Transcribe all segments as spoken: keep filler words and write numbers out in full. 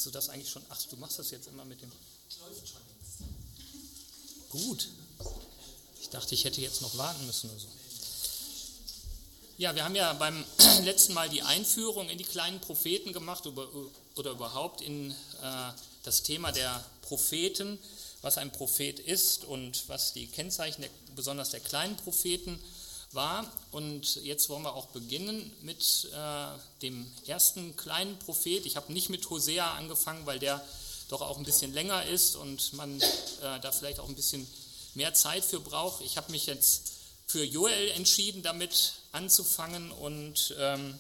Hast du das eigentlich schon? Ach, du machst das jetzt immer mit dem... Gut. Ich dachte, ich hätte jetzt noch warten müssen oder so. Ja, wir haben ja beim letzten Mal die Einführung in die kleinen Propheten gemacht über, oder überhaupt in äh, das Thema der Propheten, was ein Prophet ist und was die Kennzeichen der, besonders der kleinen Propheten war. Und jetzt wollen wir auch beginnen mit äh, dem ersten kleinen Prophet. Ich habe nicht mit Hosea angefangen, weil der doch auch ein bisschen länger ist und man äh, da vielleicht auch ein bisschen mehr Zeit für braucht. Ich habe mich jetzt für Joel entschieden, damit anzufangen und ähm,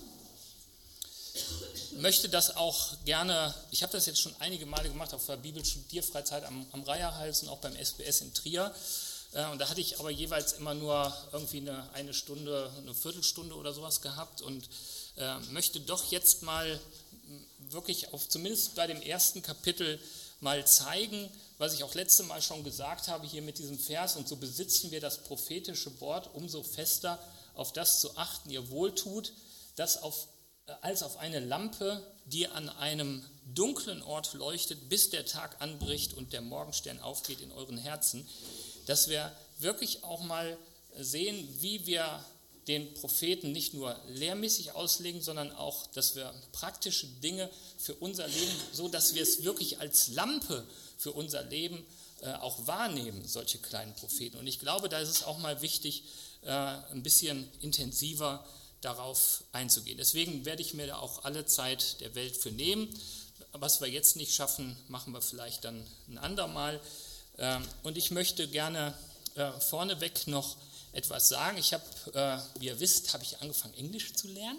möchte das auch gerne, ich habe das jetzt schon einige Male gemacht auf der Bibelstudierfreizeit am, am Reiherhals und auch beim S B S in Trier. Äh, und da hatte ich aber jeweils immer nur irgendwie eine, eine Stunde, eine Viertelstunde oder sowas gehabt und äh, möchte doch jetzt mal wirklich auf, zumindest bei dem ersten Kapitel mal zeigen, was ich auch letzte Mal schon gesagt habe hier mit diesem Vers, und so besitzen wir das prophetische Wort umso fester, auf das zu achten ihr wohltut, das auf, als auf eine Lampe, die an einem dunklen Ort leuchtet, bis der Tag anbricht und der Morgenstern aufgeht in euren Herzen, dass wir wirklich auch mal sehen, wie wir den Propheten nicht nur lehrmäßig auslegen, sondern auch, dass wir praktische Dinge für unser Leben, so dass wir es wirklich als Lampe für unser Leben äh, auch wahrnehmen, solche kleinen Propheten. Und ich glaube, da ist es auch mal wichtig, äh, ein bisschen intensiver darauf einzugehen. Deswegen werde ich mir da auch alle Zeit der Welt für nehmen. Was wir jetzt nicht schaffen, machen wir vielleicht dann ein andermal. Äh, und ich möchte gerne äh, vorneweg noch etwas sagen. Ich habe, äh, wie ihr wisst, habe ich angefangen, Englisch zu lernen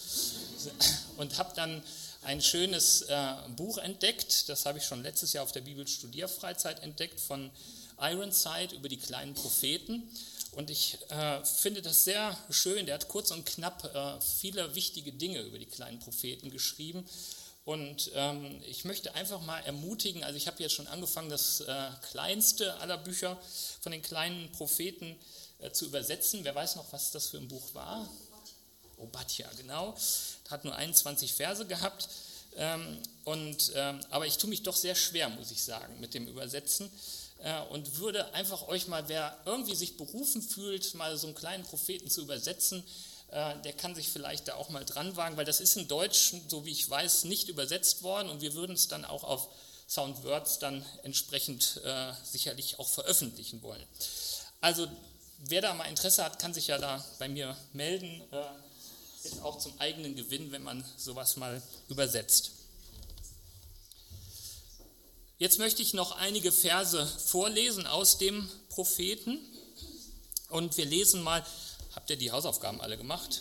und habe dann ein schönes äh, Buch entdeckt, das habe ich schon letztes Jahr auf der Bibelstudierfreizeit entdeckt, von Ironside über die kleinen Propheten. Und ich äh, finde das sehr schön, der hat kurz und knapp äh, viele wichtige Dinge über die kleinen Propheten geschrieben. Und ähm, ich möchte einfach mal ermutigen, also ich habe jetzt schon angefangen, das äh, kleinste aller Bücher von den kleinen Propheten äh, zu übersetzen. Wer weiß noch, was das für ein Buch war? Obadja, genau. Hat nur einundzwanzig Verse gehabt. Ähm, und, ähm, aber ich tue mich doch sehr schwer, muss ich sagen, mit dem Übersetzen. Äh, und würde einfach euch mal, wer irgendwie sich berufen fühlt, mal so einen kleinen Propheten zu übersetzen, äh, der kann sich vielleicht da auch mal dran wagen, weil das ist in Deutsch, so wie ich weiß, nicht übersetzt worden. Und wir würden es dann auch auf Soundwords dann entsprechend äh, sicherlich auch veröffentlichen wollen. Also wer da mal Interesse hat, kann sich ja da bei mir melden. Äh, Ist auch zum eigenen Gewinn, wenn man sowas mal übersetzt. Jetzt möchte ich noch einige Verse vorlesen aus dem Propheten. Und wir lesen mal, habt ihr die Hausaufgaben alle gemacht?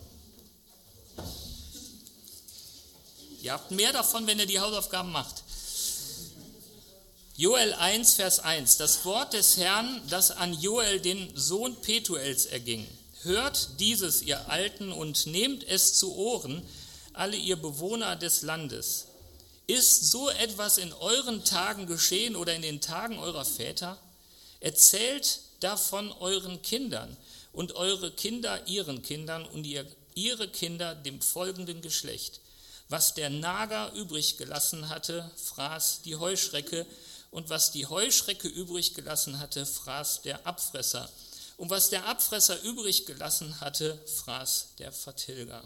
Ihr habt mehr davon, wenn ihr die Hausaufgaben macht. Joel eins, Vers eins. Das Wort des Herrn, das an Joel, den Sohn Petuels, erging. Hört dieses, ihr Alten, und nehmt es zu Ohren, alle ihr Bewohner des Landes. Ist so etwas in euren Tagen geschehen oder in den Tagen eurer Väter? Erzählt davon euren Kindern und eure Kinder ihren Kindern und ihr, ihre Kinder dem folgenden Geschlecht. Was der Nager übrig gelassen hatte, fraß die Heuschrecke, und was die Heuschrecke übrig gelassen hatte, fraß der Abfresser. Und was der Abfresser übrig gelassen hatte, fraß der Vertilger.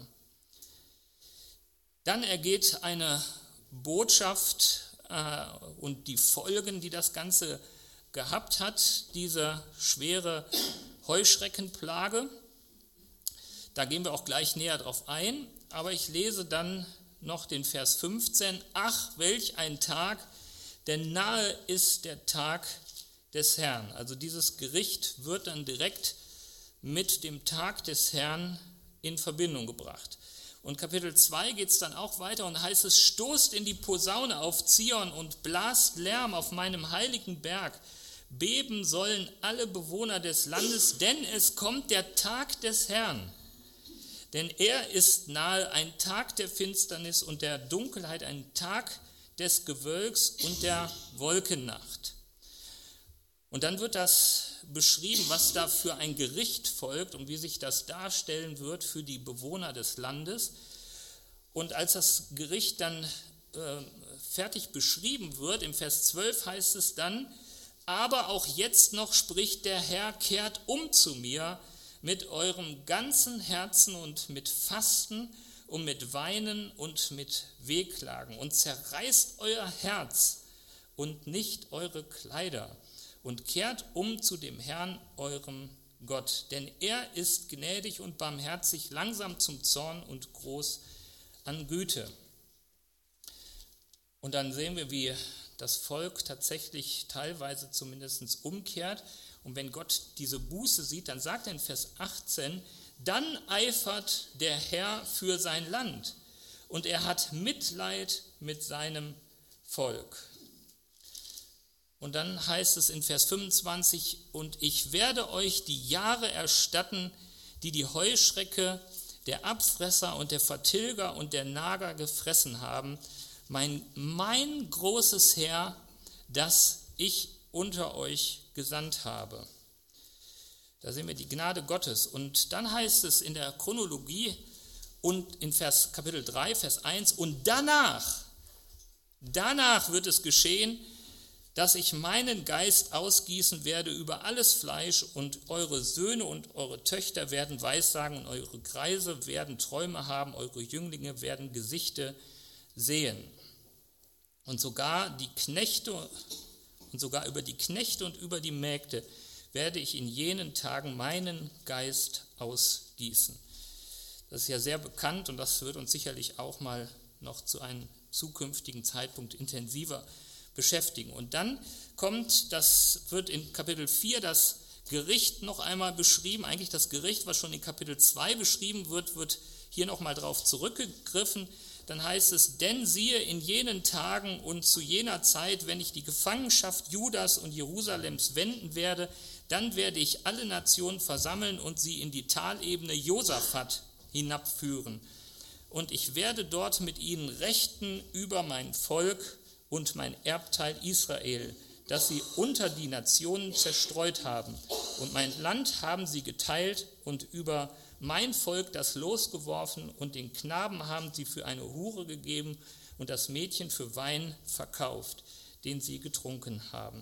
Dann ergeht eine Botschaft äh, und die Folgen, die das Ganze gehabt hat, diese schwere Heuschreckenplage. Da gehen wir auch gleich näher drauf ein. Aber ich lese dann noch den Vers fünfzehn. Ach, welch ein Tag, denn nahe ist der Tag des Herrn. Also dieses Gericht wird dann direkt mit dem Tag des Herrn in Verbindung gebracht. Und Kapitel zwei geht es dann auch weiter und heißt es, stoßt in die Posaune auf Zion und blast Lärm auf meinem heiligen Berg. Beben sollen alle Bewohner des Landes, denn es kommt der Tag des Herrn. Denn er ist nahe, ein Tag der Finsternis und der Dunkelheit, ein Tag des Gewölks und der Wolkennacht. Und dann wird das beschrieben, was da für ein Gericht folgt und wie sich das darstellen wird für die Bewohner des Landes. Und als das Gericht dann äh, fertig beschrieben wird, im Vers zwölf heißt es dann, aber auch jetzt noch spricht der Herr, kehrt um zu mir mit eurem ganzen Herzen und mit Fasten und mit Weinen und mit Wehklagen und zerreißt euer Herz und nicht eure Kleider und kehrt um zu dem Herrn, eurem Gott, denn er ist gnädig und barmherzig, langsam zum Zorn und groß an Güte. Und dann sehen wir, wie das Volk tatsächlich teilweise zumindest umkehrt. Und wenn Gott diese Buße sieht, dann sagt er in Vers achtzehn, dann eifert der Herr für sein Land und er hat Mitleid mit seinem Volk. Und dann heißt es in Vers fünfundzwanzig, und ich werde euch die Jahre erstatten, die die Heuschrecke, der Abfresser und der Vertilger und der Nager gefressen haben, mein, mein großes Heer, das ich unter euch gesandt habe. Da sehen wir die Gnade Gottes. Und dann heißt es in der Chronologie und in Vers, Kapitel drei, Vers eins, und danach, danach wird es geschehen, dass ich meinen Geist ausgießen werde über alles Fleisch und eure Söhne und eure Töchter werden Weissagen und eure Greise werden Träume haben, eure Jünglinge werden Gesichte sehen. Und sogar die Knechte und sogar über die Knechte und über die Mägde werde ich in jenen Tagen meinen Geist ausgießen. Das ist ja sehr bekannt und das wird uns sicherlich auch mal noch zu einem zukünftigen Zeitpunkt intensiver beschäftigen. Und dann kommt, das wird in Kapitel vier das Gericht noch einmal beschrieben, eigentlich das Gericht, was schon in Kapitel zwei beschrieben wird, wird hier noch mal drauf zurückgegriffen. Dann heißt es, denn siehe in jenen Tagen und zu jener Zeit, wenn ich die Gefangenschaft Judas und Jerusalems wenden werde, dann werde ich alle Nationen versammeln und sie in die Talebene Josaphat hinabführen. Und ich werde dort mit ihnen rechten über mein Volk und mein Erbteil Israel, das sie unter die Nationen zerstreut haben. Und mein Land haben sie geteilt und über mein Volk das Los geworfen und den Knaben haben sie für eine Hure gegeben und das Mädchen für Wein verkauft, den sie getrunken haben.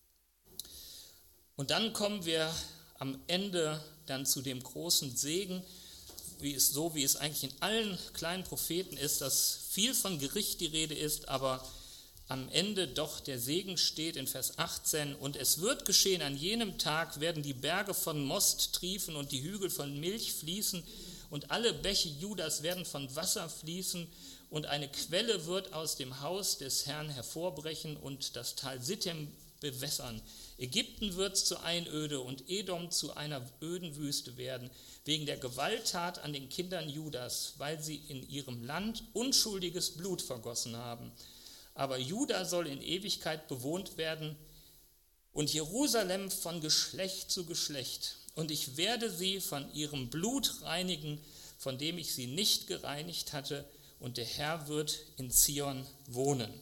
Und dann kommen wir am Ende dann zu dem großen Segen, wie es, so wie es eigentlich in allen kleinen Propheten ist, dass viel von Gericht die Rede ist, aber am Ende doch der Segen steht in Vers achtzehn. Und es wird geschehen, an jenem Tag werden die Berge von Most triefen und die Hügel von Milch fließen und alle Bäche Judas werden von Wasser fließen und eine Quelle wird aus dem Haus des Herrn hervorbrechen und das Tal Sittim bewässern. Ägypten wird zur Einöde und Edom zu einer öden Wüste werden, wegen der Gewalttat an den Kindern Judas, weil sie in ihrem Land unschuldiges Blut vergossen haben. Aber Juda soll in Ewigkeit bewohnt werden und Jerusalem von Geschlecht zu Geschlecht. Und ich werde sie von ihrem Blut reinigen, von dem ich sie nicht gereinigt hatte, und der Herr wird in Zion wohnen.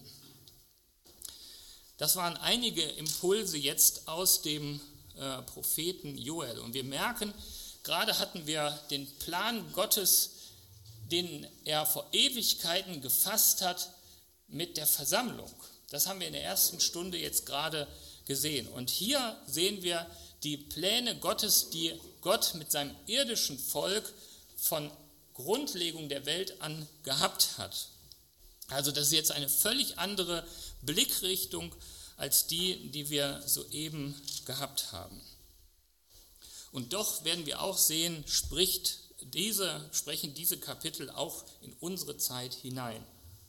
Das waren einige Impulse jetzt aus dem äh, Propheten Joel. Und wir merken, gerade hatten wir den Plan Gottes, den er vor Ewigkeiten gefasst hat, mit der Versammlung. Das haben wir in der ersten Stunde jetzt gerade gesehen. Und hier sehen wir die Pläne Gottes, die Gott mit seinem irdischen Volk von Grundlegung der Welt an gehabt hat. Also das ist jetzt eine völlig andere Blickrichtung als die, die wir soeben gehabt haben. Und doch werden wir auch sehen, spricht diese, sprechen diese Kapitel auch in unsere Zeit hinein.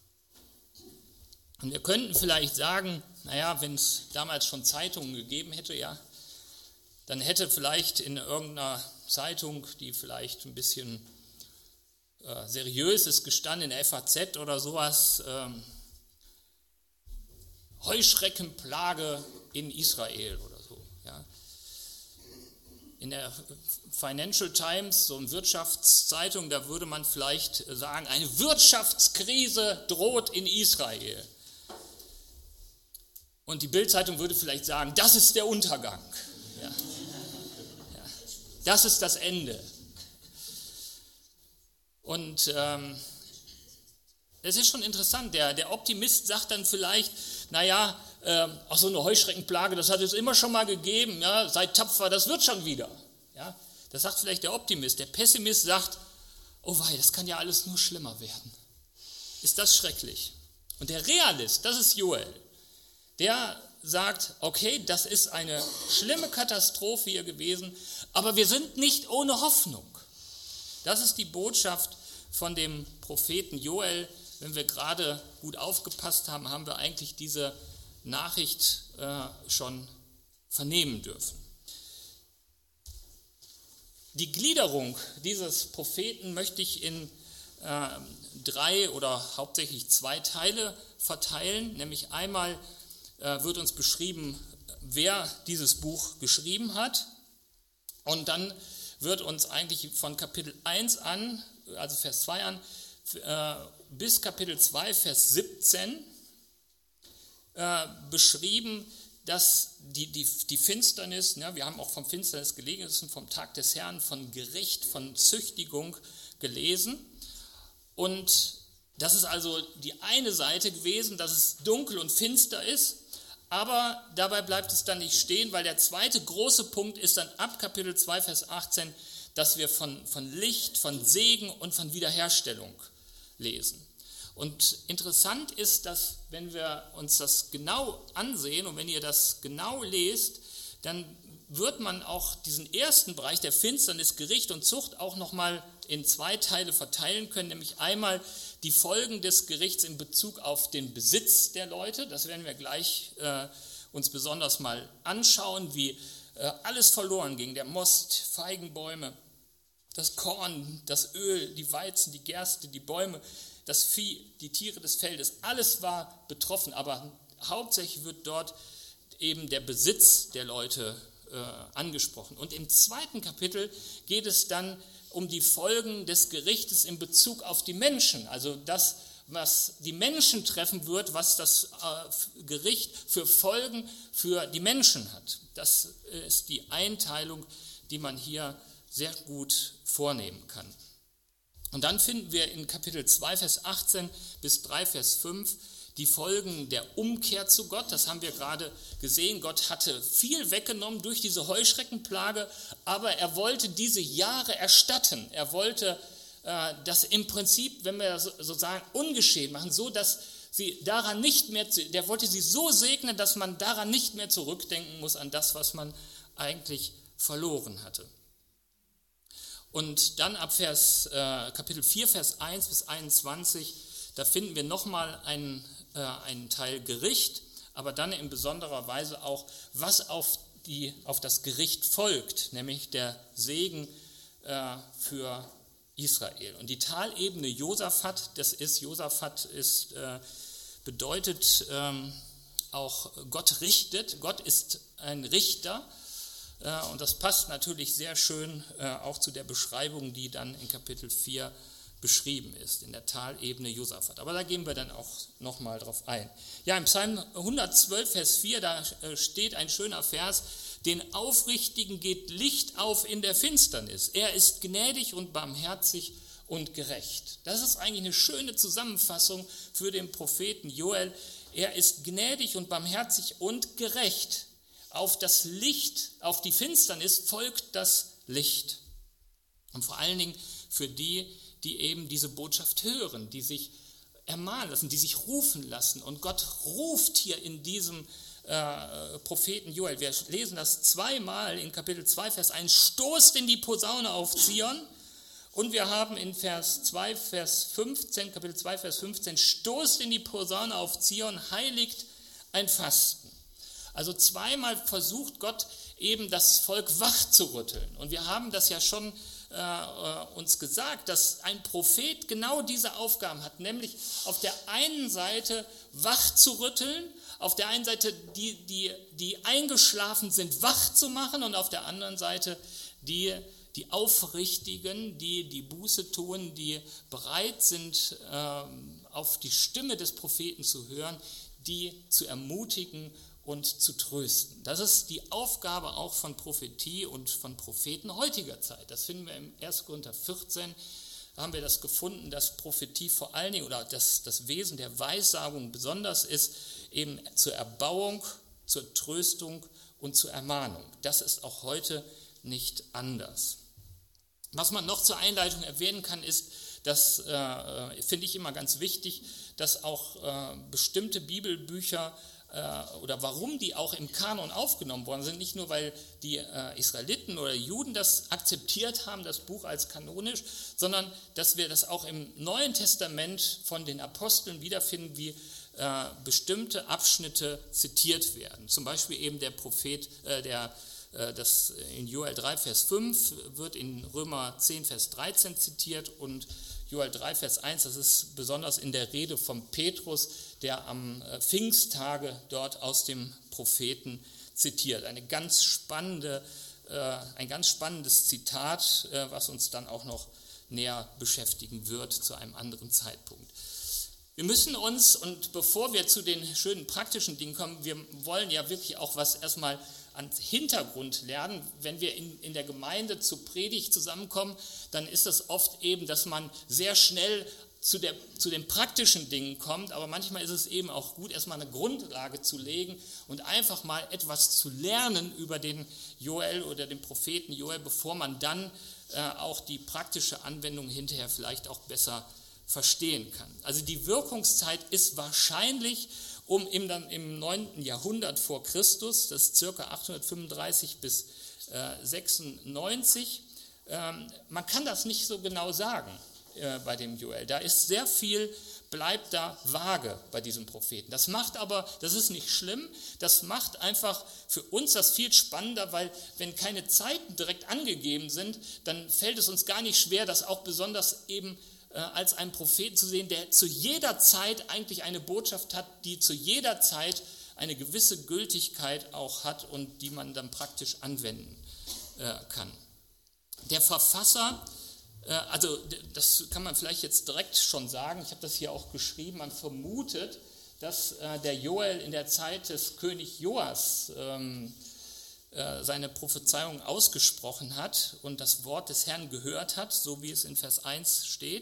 Und wir könnten vielleicht sagen, naja, wenn es damals schon Zeitungen gegeben hätte, ja, dann hätte vielleicht in irgendeiner Zeitung, die vielleicht ein bisschen äh, seriös ist, gestanden, in der F A Z oder sowas, ähm, Heuschreckenplage in Israel oder so. Ja. In der Financial Times, so eine Wirtschaftszeitung, da würde man vielleicht sagen, eine Wirtschaftskrise droht in Israel. Und die Bild-Zeitung würde vielleicht sagen, das ist der Untergang. Ja. Ja. Das ist das Ende. Und ähm, Es ist schon interessant, der, der Optimist sagt dann vielleicht, naja, äh, ach so eine Heuschreckenplage, das hat es immer schon mal gegeben, ja, seid tapfer, das wird schon wieder. Ja, das sagt vielleicht der Optimist. Der Pessimist sagt, oh wei, das kann ja alles nur schlimmer werden. Ist das schrecklich? Und der Realist, das ist Joel, der sagt, okay, das ist eine schlimme Katastrophe hier gewesen, aber wir sind nicht ohne Hoffnung. Das ist die Botschaft von dem Propheten Joel. Wenn wir gerade gut aufgepasst haben, haben wir eigentlich diese Nachricht äh, schon vernehmen dürfen. Die Gliederung dieses Propheten möchte ich in äh, drei oder hauptsächlich zwei Teile verteilen. Nämlich einmal äh, wird uns beschrieben, wer dieses Buch geschrieben hat. Und dann wird uns eigentlich von Kapitel eins an, also Vers zwei an, äh, bis Kapitel zwei, Vers siebzehn äh, beschrieben, dass die, die, die Finsternis, ja, wir haben auch vom Finsternis gelegen, vom Tag des Herrn, von Gericht, von Züchtigung gelesen. Und das ist also die eine Seite gewesen, dass es dunkel und finster ist, aber dabei bleibt es dann nicht stehen, weil der zweite große Punkt ist dann ab Kapitel zwei, Vers achtzehn, dass wir von, von Licht, von Segen und von Wiederherstellung lesen. Und interessant ist, dass wenn wir uns das genau ansehen und wenn ihr das genau lest, dann wird man auch diesen ersten Bereich der Finsternis, Gericht und Zucht auch nochmal in zwei Teile verteilen können, nämlich einmal die Folgen des Gerichts in Bezug auf den Besitz der Leute, das werden wir gleich äh, uns besonders mal anschauen, wie äh, alles verloren ging, der Most, Feigenbäume, das Korn, das Öl, die Weizen, die Gerste, die Bäume, das Vieh, die Tiere des Feldes, alles war betroffen, aber hauptsächlich wird dort eben der Besitz der Leute äh, angesprochen. Und im zweiten Kapitel geht es dann um die Folgen des Gerichtes in Bezug auf die Menschen, also das, was die Menschen treffen wird, was das äh, Gericht für Folgen für die Menschen hat. Das ist die Einteilung, die man hier sehr gut vornehmen kann. Und dann finden wir in Kapitel zwei, Vers achtzehn bis drei, Vers fünf die Folgen der Umkehr zu Gott. Das haben wir gerade gesehen. Gott hatte viel weggenommen durch diese Heuschreckenplage, aber er wollte diese Jahre erstatten. Er wollte äh, das im Prinzip, wenn wir so, so sagen, ungeschehen machen, so dass sie daran nicht mehr, der wollte sie so segnen, dass man daran nicht mehr zurückdenken muss, an das, was man eigentlich verloren hatte. Und dann ab Vers, äh, Kapitel vier, Vers eins bis einundzwanzig, da finden wir nochmal einen, äh, einen Teil Gericht, aber dann in besonderer Weise auch, was auf, die, auf das Gericht folgt, nämlich der Segen äh, für Israel. Und die Talebene Josaphat, das ist, Josaphat ist, äh, bedeutet ähm, auch Gott richtet, Gott ist ein Richter. Und das passt natürlich sehr schön auch zu der Beschreibung, die dann in Kapitel vier beschrieben ist, in der Talebene Josaphat. Aber da gehen wir dann auch nochmal drauf ein. Ja, im Psalm hundertzwölf, Vers vier, da steht ein schöner Vers, den Aufrichtigen geht Licht auf in der Finsternis. Er ist gnädig und barmherzig und gerecht. Das ist eigentlich eine schöne Zusammenfassung für den Propheten Joel. Er ist gnädig und barmherzig und gerecht. Auf das Licht, auf die Finsternis folgt das Licht. Und vor allen Dingen für die, die eben diese Botschaft hören, die sich ermahnen lassen, die sich rufen lassen. Und Gott ruft hier in diesem äh, Propheten Joel. Wir lesen das zweimal in Kapitel zwei, Vers eins. Stoßt in die Posaune auf Zion. Und wir haben in Vers zwei, Vers fünfzehn, Kapitel zwei, Vers fünfzehn. Stoßt in die Posaune auf Zion, heiligt ein Fasten. Also zweimal versucht Gott eben das Volk wach zu rütteln. Und wir haben das ja schon äh, uns gesagt, dass ein Prophet genau diese Aufgaben hat, nämlich auf der einen Seite wach zu rütteln, auf der einen Seite die, die, die eingeschlafen sind, wach zu machen und auf der anderen Seite die, die Aufrichtigen, die die Buße tun, die bereit sind, äh, auf die Stimme des Propheten zu hören, die zu ermutigen und zu trösten. Das ist die Aufgabe auch von Prophetie und von Propheten heutiger Zeit. Das finden wir im ersten Korinther vierzehn, haben wir das gefunden, dass Prophetie vor allen Dingen oder dass das Wesen der Weissagung besonders ist, eben zur Erbauung, zur Tröstung und zur Ermahnung. Das ist auch heute nicht anders. Was man noch zur Einleitung erwähnen kann, ist, das äh, finde ich immer ganz wichtig, dass auch äh, bestimmte Bibelbücher äh, oder warum die auch im Kanon aufgenommen worden sind, nicht nur weil die äh, Israeliten oder Juden das akzeptiert haben, das Buch als kanonisch, sondern dass wir das auch im Neuen Testament von den Aposteln wiederfinden, wie äh, bestimmte Abschnitte zitiert werden. Zum Beispiel eben der Prophet, äh, der Das in Joel drei, Vers fünf wird in Römer zehn, Vers dreizehn zitiert und Joel drei, Vers eins, das ist besonders in der Rede von Petrus, der am Pfingsttage dort aus dem Propheten zitiert. Eine ganz spannende, ein ganz spannendes Zitat, was uns dann auch noch näher beschäftigen wird zu einem anderen Zeitpunkt. Wir müssen uns, und bevor wir zu den schönen praktischen Dingen kommen, wir wollen ja wirklich auch was erstmal an Hintergrund lernen. Wenn wir in, in der Gemeinde zur Predigt zusammenkommen, dann ist es oft eben, dass man sehr schnell zu, der, zu den praktischen Dingen kommt, aber manchmal ist es eben auch gut, erstmal eine Grundlage zu legen und einfach mal etwas zu lernen über den Joel oder den Propheten Joel, bevor man dann äh, auch die praktische Anwendung hinterher vielleicht auch besser verstehen kann. Also die Wirkungszeit ist wahrscheinlich um im, dann im neunten Jahrhundert vor Christus, das ist ca. achthundertfünfunddreißig bis äh, sechsundneunzig. Ähm, man kann das nicht so genau sagen äh, bei dem Joel. Da ist sehr viel, bleibt da vage bei diesem Propheten. Das macht aber, das ist nicht schlimm, das macht einfach für uns das viel spannender, weil wenn keine Zeiten direkt angegeben sind, dann fällt es uns gar nicht schwer, das auch besonders eben als einen Propheten zu sehen, der zu jeder Zeit eigentlich eine Botschaft hat, die zu jeder Zeit eine gewisse Gültigkeit auch hat und die man dann praktisch anwenden äh, kann. Der Verfasser, äh, also das kann man vielleicht jetzt direkt schon sagen, ich habe das hier auch geschrieben, man vermutet, dass äh, der Joel in der Zeit des König Joas ähm, äh, seine Prophezeiung ausgesprochen hat und das Wort des Herrn gehört hat, so wie es in Vers eins steht,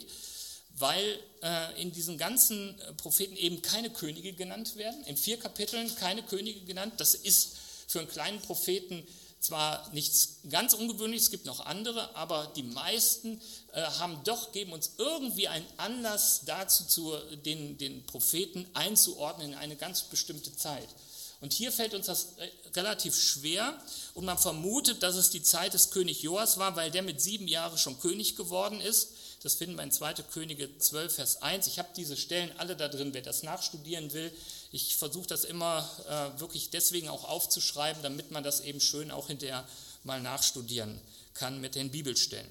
weil äh, in diesen ganzen Propheten eben keine Könige genannt werden, in vier Kapiteln keine Könige genannt. Das ist für einen kleinen Propheten zwar nichts ganz Ungewöhnliches, es gibt noch andere, aber die meisten äh, haben doch, geben uns irgendwie einen Anlass dazu, zu, den, den Propheten einzuordnen in eine ganz bestimmte Zeit. Und hier fällt uns das relativ schwer und man vermutet, dass es die Zeit des König Joas war, weil der mit sieben Jahren schon König geworden ist. Das finden wir in zweiter Könige zwölf, Vers eins. Ich habe diese Stellen alle da drin, wer das nachstudieren will. Ich versuche das immer äh, wirklich deswegen auch aufzuschreiben, damit man das eben schön auch hinterher mal nachstudieren kann mit den Bibelstellen.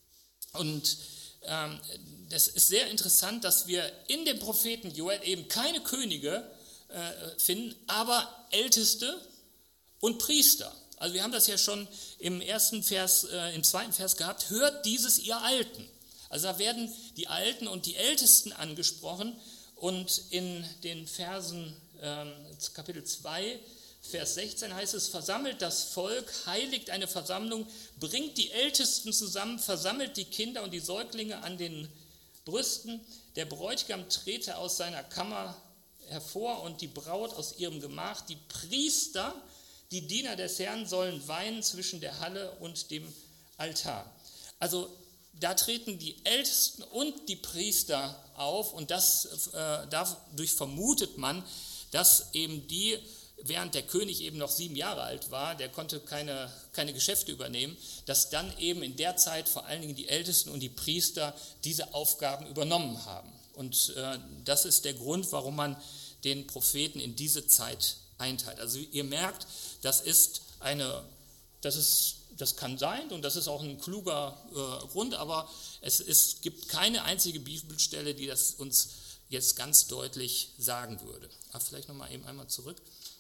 Und ähm, das ist sehr interessant, dass wir in dem Propheten Joel eben keine Könige finden, aber Älteste und Priester. Also wir haben das ja schon im ersten Vers, äh, im zweiten Vers gehabt, hört dieses ihr Alten. Also da werden die Alten und die Ältesten angesprochen und in den Versen äh, Kapitel zwei, Vers sechzehn heißt es, versammelt das Volk, heiligt eine Versammlung, bringt die Ältesten zusammen, versammelt die Kinder und die Säuglinge an den Brüsten, der Bräutigam trete aus seiner Kammer hervor und die Braut aus ihrem Gemach, die Priester, die Diener des Herrn sollen weinen zwischen der Halle und dem Altar. Also da treten die Ältesten und die Priester auf und das, äh, dadurch vermutet man, dass eben die, während der König eben noch sieben Jahre alt war, der konnte keine, keine Geschäfte übernehmen, dass dann eben in der Zeit vor allen Dingen die Ältesten und die Priester diese Aufgaben übernommen haben. Und äh, das ist der Grund, warum man den Propheten in diese Zeit einteilt. Also ihr merkt, das ist eine, das ist, das kann sein und das ist auch ein kluger äh, Grund, aber es, es gibt keine einzige Bibelstelle, die das uns jetzt ganz deutlich sagen würde. Aber vielleicht nochmal eben einmal zurück.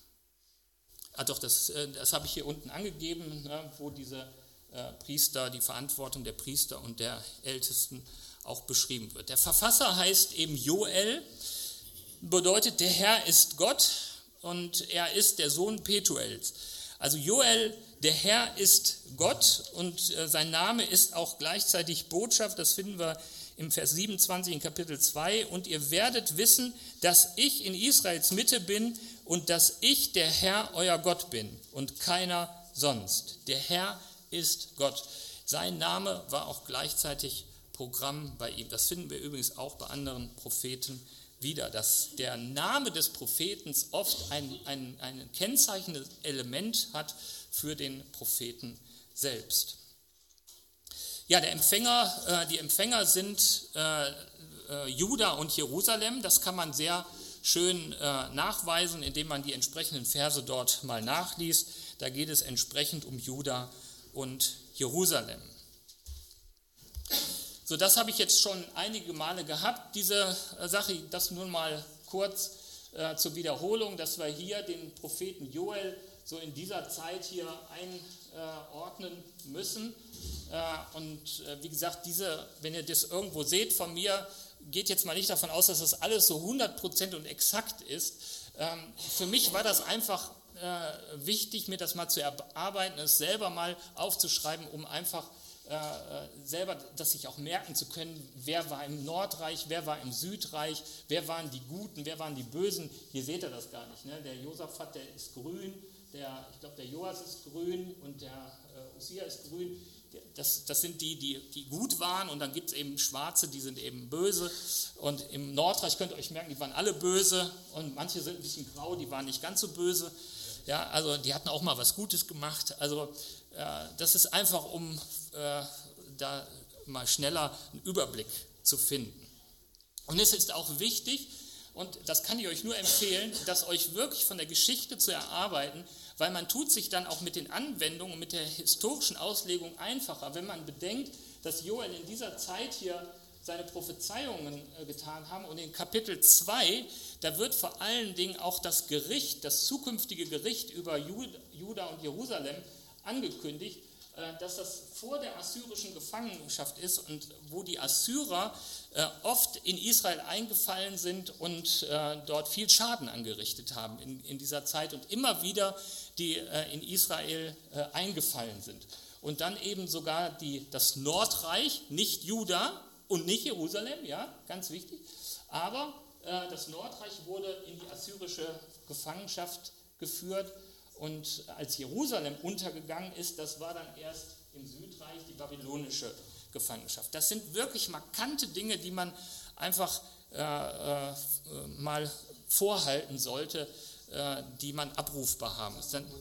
Ah doch, das, äh, das habe ich hier unten angegeben, ne, wo diese äh, Priester, die Verantwortung der Priester und der Ältesten auch beschrieben wird. Der Verfasser heißt eben Joel, bedeutet, der Herr ist Gott und er ist der Sohn Petuels. Also Joel, der Herr ist Gott und äh, sein Name ist auch gleichzeitig Botschaft, das finden wir im Vers siebenundzwanzig in Kapitel zwei, und ihr werdet wissen, dass ich in Israels Mitte bin und dass ich der Herr, euer Gott bin und keiner sonst. Der Herr ist Gott. Sein Name war auch gleichzeitig Programm bei ihm. Das finden wir übrigens auch bei anderen Propheten wieder, dass der Name des Propheten oft ein, ein, ein kennzeichnendes Element hat für den Propheten selbst. Ja, der Empfänger, äh, die Empfänger sind äh, äh, Juda und Jerusalem. Das kann man sehr schön äh, nachweisen, indem man die entsprechenden Verse dort mal nachliest. Da geht es entsprechend um Juda und Jerusalem. So, das habe ich jetzt schon einige Male gehabt, diese äh, Sache, das nur mal kurz äh, zur Wiederholung, dass wir hier den Propheten Joel so in dieser Zeit hier einordnen äh, müssen. Äh, und äh, wie gesagt, diese, wenn ihr das irgendwo seht von mir, geht jetzt mal nicht davon aus, dass das alles so hundert Prozent und exakt ist. Ähm, für mich war das einfach äh, wichtig, mir das mal zu erarbeiten, es selber mal aufzuschreiben, um einfach Äh, selber das sich auch merken zu können, wer war im Nordreich, wer war im Südreich, wer waren die Guten, wer waren die Bösen. Hier seht ihr das gar nicht. Ne? Der Josaphat, der ist grün, der, ich glaube der Joas ist grün und der äh, Usia ist grün. Das, das sind die, die, die gut waren, und dann gibt es eben Schwarze, die sind eben böse. Und im Nordreich könnt ihr euch merken, die waren alle böse, und manche sind ein bisschen grau, die waren nicht ganz so böse. Ja, also die hatten auch mal was Gutes gemacht. Also äh, das ist einfach, um äh, da mal schneller einen Überblick zu finden. Und es ist auch wichtig, und das kann ich euch nur empfehlen, das euch wirklich von der Geschichte zu erarbeiten, weil man tut sich dann auch mit den Anwendungen und mit der historischen Auslegung einfacher, wenn man bedenkt, dass Joel in dieser Zeit hier seine Prophezeiungen äh, getan haben, und in Kapitel zwei, da wird vor allen Dingen auch das Gericht, das zukünftige Gericht über Juda und Jerusalem angekündigt, äh, dass das vor der assyrischen Gefangenschaft ist und wo die Assyrer äh, oft in Israel eingefallen sind und äh, dort viel Schaden angerichtet haben in, in dieser Zeit und immer wieder die äh, in Israel äh, eingefallen sind. Und dann eben sogar die, das Nordreich, nicht Juda und nicht Jerusalem, ja, ganz wichtig, aber äh, das Nordreich wurde in die assyrische Gefangenschaft geführt, und als Jerusalem untergegangen ist, das war dann erst im Südreich die babylonische Gefangenschaft. Das sind wirklich markante Dinge, die man einfach äh, äh, mal vorhalten sollte, äh, die man abrufbar haben muss. Dann,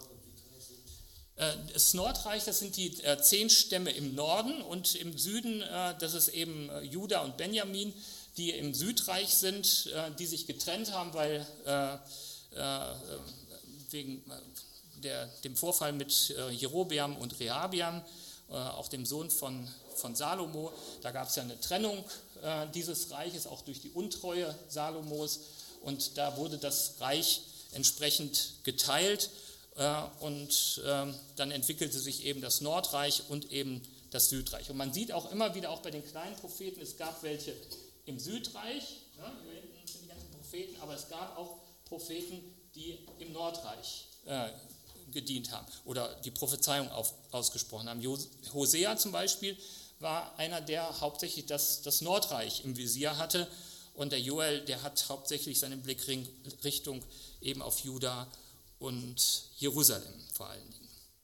Das Nordreich, das sind die äh, zehn Stämme im Norden, und im Süden, äh, das ist eben äh, Juda und Benjamin, die im Südreich sind, äh, die sich getrennt haben, weil äh, äh, wegen äh, der, dem Vorfall mit äh, Jerobeam und Rehabeam, äh, auch dem Sohn von, von Salomo, da gab es ja eine Trennung äh, dieses Reiches, auch durch die Untreue Salomos, und da wurde das Reich entsprechend geteilt. Und ähm, dann entwickelte sich eben das Nordreich und eben das Südreich. Und man sieht auch immer wieder, auch bei den kleinen Propheten, es gab welche im Südreich, ja, hier hinten sind die ganzen Propheten, aber es gab auch Propheten, die im Nordreich äh, gedient haben oder die Prophezeiung auf, ausgesprochen haben. Hosea zum Beispiel war einer, der hauptsächlich das, das Nordreich im Visier hatte, und der Joel, der hat hauptsächlich seinen Blick Richtung eben auf Juda und Jerusalem vor allen Dingen.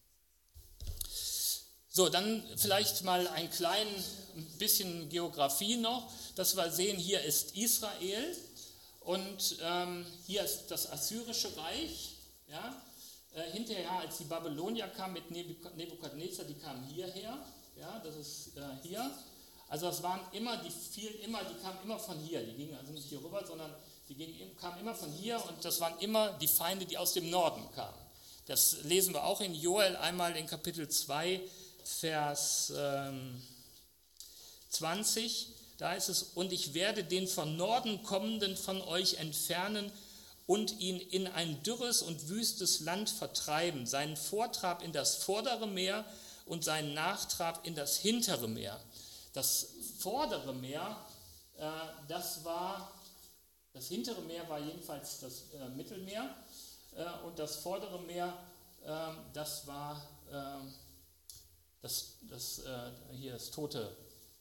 So, dann vielleicht mal ein klein bisschen Geografie noch, dass wir sehen, hier ist Israel und ähm, hier ist das assyrische Reich. Ja? Äh, hinterher, als die Babylonier kamen mit Nebukadnezar, die kamen hierher, ja, das ist äh, hier. Also das waren immer, die fielen immer, die kamen immer von hier, die gingen also nicht hier rüber, sondern die gingen, kamen immer von hier, und das waren immer die Feinde, die aus dem Norden kamen. Das lesen wir auch in Joel einmal in Kapitel zwei, Vers ähm, zwanzig. Da ist es: Und ich werde den von Norden kommenden von euch entfernen und ihn in ein dürres und wüstes Land vertreiben, seinen Vortrab in das vordere Meer und seinen Nachtrab in das hintere Meer. Das vordere Meer, äh, das war, das hintere Meer war jedenfalls das äh, Mittelmeer, äh, und das vordere Meer, äh, das war äh, das, das, äh, hier das Tote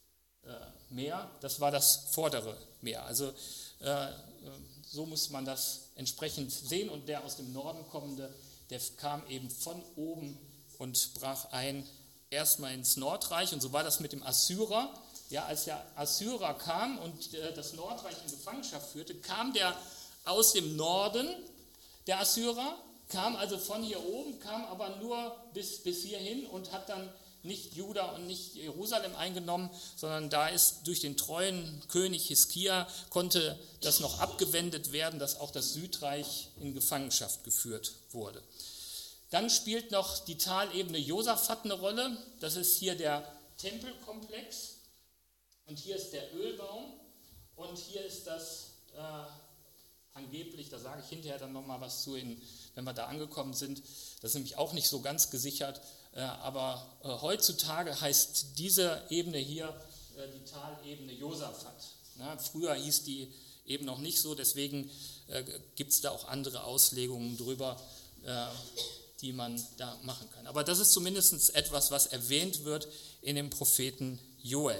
Meer, das war das vordere Meer. Also äh, so muss man das entsprechend sehen. Und der aus dem Norden kommende, der kam eben von oben und brach ein erstmal ins Nordreich. Und so war das mit dem Assyrer. Ja, als der Assyrer kam und äh, das Nordreich in Gefangenschaft führte, kam der aus dem Norden, der Assyrer, kam also von hier oben, kam aber nur bis, bis hierhin und hat dann nicht Juda und nicht Jerusalem eingenommen, sondern da ist durch den treuen König Hiskia konnte das noch abgewendet werden, dass auch das Südreich in Gefangenschaft geführt wurde. Dann spielt noch die Talebene Josaphat eine Rolle. Das ist hier der Tempelkomplex und hier ist der Ölbaum und hier ist das äh, angeblich, da sage ich hinterher dann nochmal was zu, in, wenn wir da angekommen sind, das ist nämlich auch nicht so ganz gesichert, äh, aber äh, heutzutage heißt diese Ebene hier äh, die Talebene Josaphat. Na, früher hieß die eben noch nicht so, deswegen äh, gibt es da auch andere Auslegungen drüber, äh, die man da machen kann. Aber das ist zumindest etwas, was erwähnt wird in dem Propheten Joel.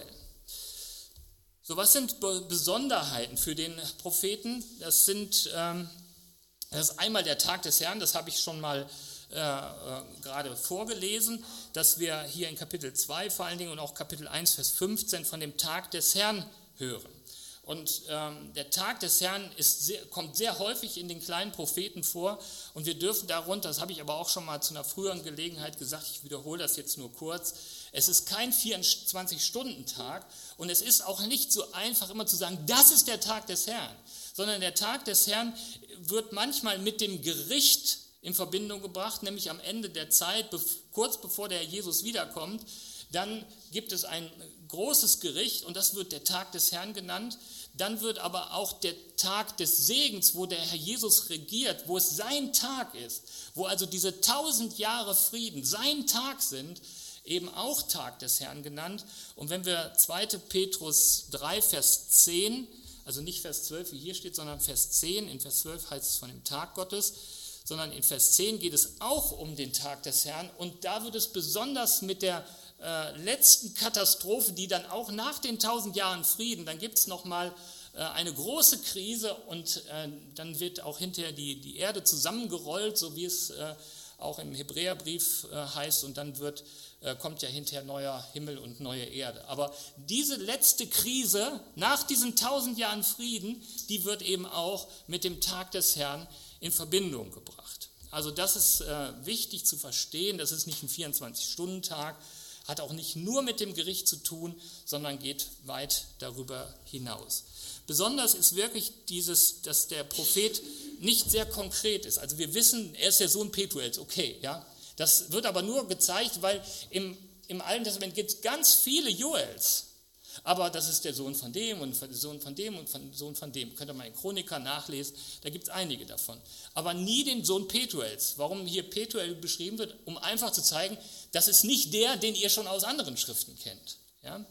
So, was sind Besonderheiten für den Propheten? Das sind, ähm, das ist einmal der Tag des Herrn, das habe ich schon mal äh, äh, gerade vorgelesen, dass wir hier in Kapitel zwei vor allen Dingen und auch Kapitel eins, Vers fünfzehn von dem Tag des Herrn hören. Und ähm, der Tag des Herrn ist sehr, kommt sehr häufig in den kleinen Propheten vor und wir dürfen darunter, das habe ich aber auch schon mal zu einer früheren Gelegenheit gesagt, ich wiederhole das jetzt nur kurz, es ist kein vierundzwanzig-Stunden-Tag und es ist auch nicht so einfach immer zu sagen, das ist der Tag des Herrn, sondern der Tag des Herrn wird manchmal mit dem Gericht in Verbindung gebracht, nämlich am Ende der Zeit, kurz bevor der Jesus wiederkommt, dann gibt es ein großes Gericht und das wird der Tag des Herrn genannt. Dann wird aber auch der Tag des Segens, wo der Herr Jesus regiert, wo es sein Tag ist, wo also diese tausend Jahre Frieden sein Tag sind, eben auch Tag des Herrn genannt. Und wenn wir zweiter Petrus drei, Vers zehn, also nicht Vers zwölf, wie hier steht, sondern Vers zehn, in Vers zwölf heißt es von dem Tag Gottes, sondern in Vers zehn geht es auch um den Tag des Herrn und da wird es besonders mit der äh, letzten Katastrophe, die dann auch nach den tausend Jahren Frieden, dann gibt es nochmal äh, eine große Krise und äh, dann wird auch hinterher die, die Erde zusammengerollt, so wie es äh, auch im Hebräerbrief äh, heißt und dann wird, äh, kommt ja hinterher neuer Himmel und neue Erde. Aber diese letzte Krise nach diesen tausend Jahren Frieden, die wird eben auch mit dem Tag des Herrn in Verbindung gebracht. Also das ist äh, wichtig zu verstehen, das ist nicht ein vierundzwanzig-Stunden-Tag, hat auch nicht nur mit dem Gericht zu tun, sondern geht weit darüber hinaus. Besonders ist wirklich dieses, dass der Prophet nicht sehr konkret ist. Also wir wissen, er ist der Sohn Petuels, okay, ja. Das wird aber nur gezeigt, weil im, im Alten Testament gibt es ganz viele Joels. Aber das ist der Sohn von dem und der Sohn von dem und der Sohn von dem. Könnt ihr mal in Chroniker nachlesen, da gibt es einige davon. Aber nie den Sohn Petuels. Warum hier Petuel beschrieben wird? Um einfach zu zeigen, das ist nicht der, den ihr schon aus anderen Schriften kennt. Ja?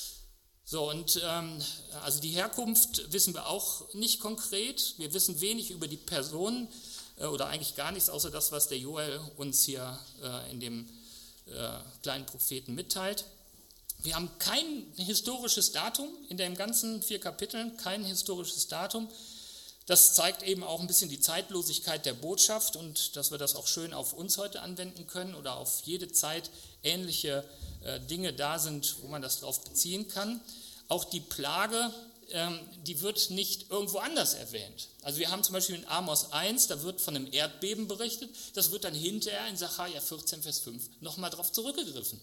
So, und ähm, also die Herkunft wissen wir auch nicht konkret. Wir wissen wenig über die Person äh, oder eigentlich gar nichts, außer das, was der Joel uns hier äh, in dem äh, kleinen Propheten mitteilt. Wir haben kein historisches Datum in den ganzen vier Kapiteln, kein historisches Datum. Das zeigt eben auch ein bisschen die Zeitlosigkeit der Botschaft und dass wir das auch schön auf uns heute anwenden können oder auf jede Zeit ähnliche äh, Dinge da sind, wo man das drauf beziehen kann. Auch die Plage, ähm, die wird nicht irgendwo anders erwähnt. Also wir haben zum Beispiel in Amos eins, da wird von einem Erdbeben berichtet, das wird dann hinterher in Sacharja vierzehn, Vers fünf nochmal drauf zurückgegriffen.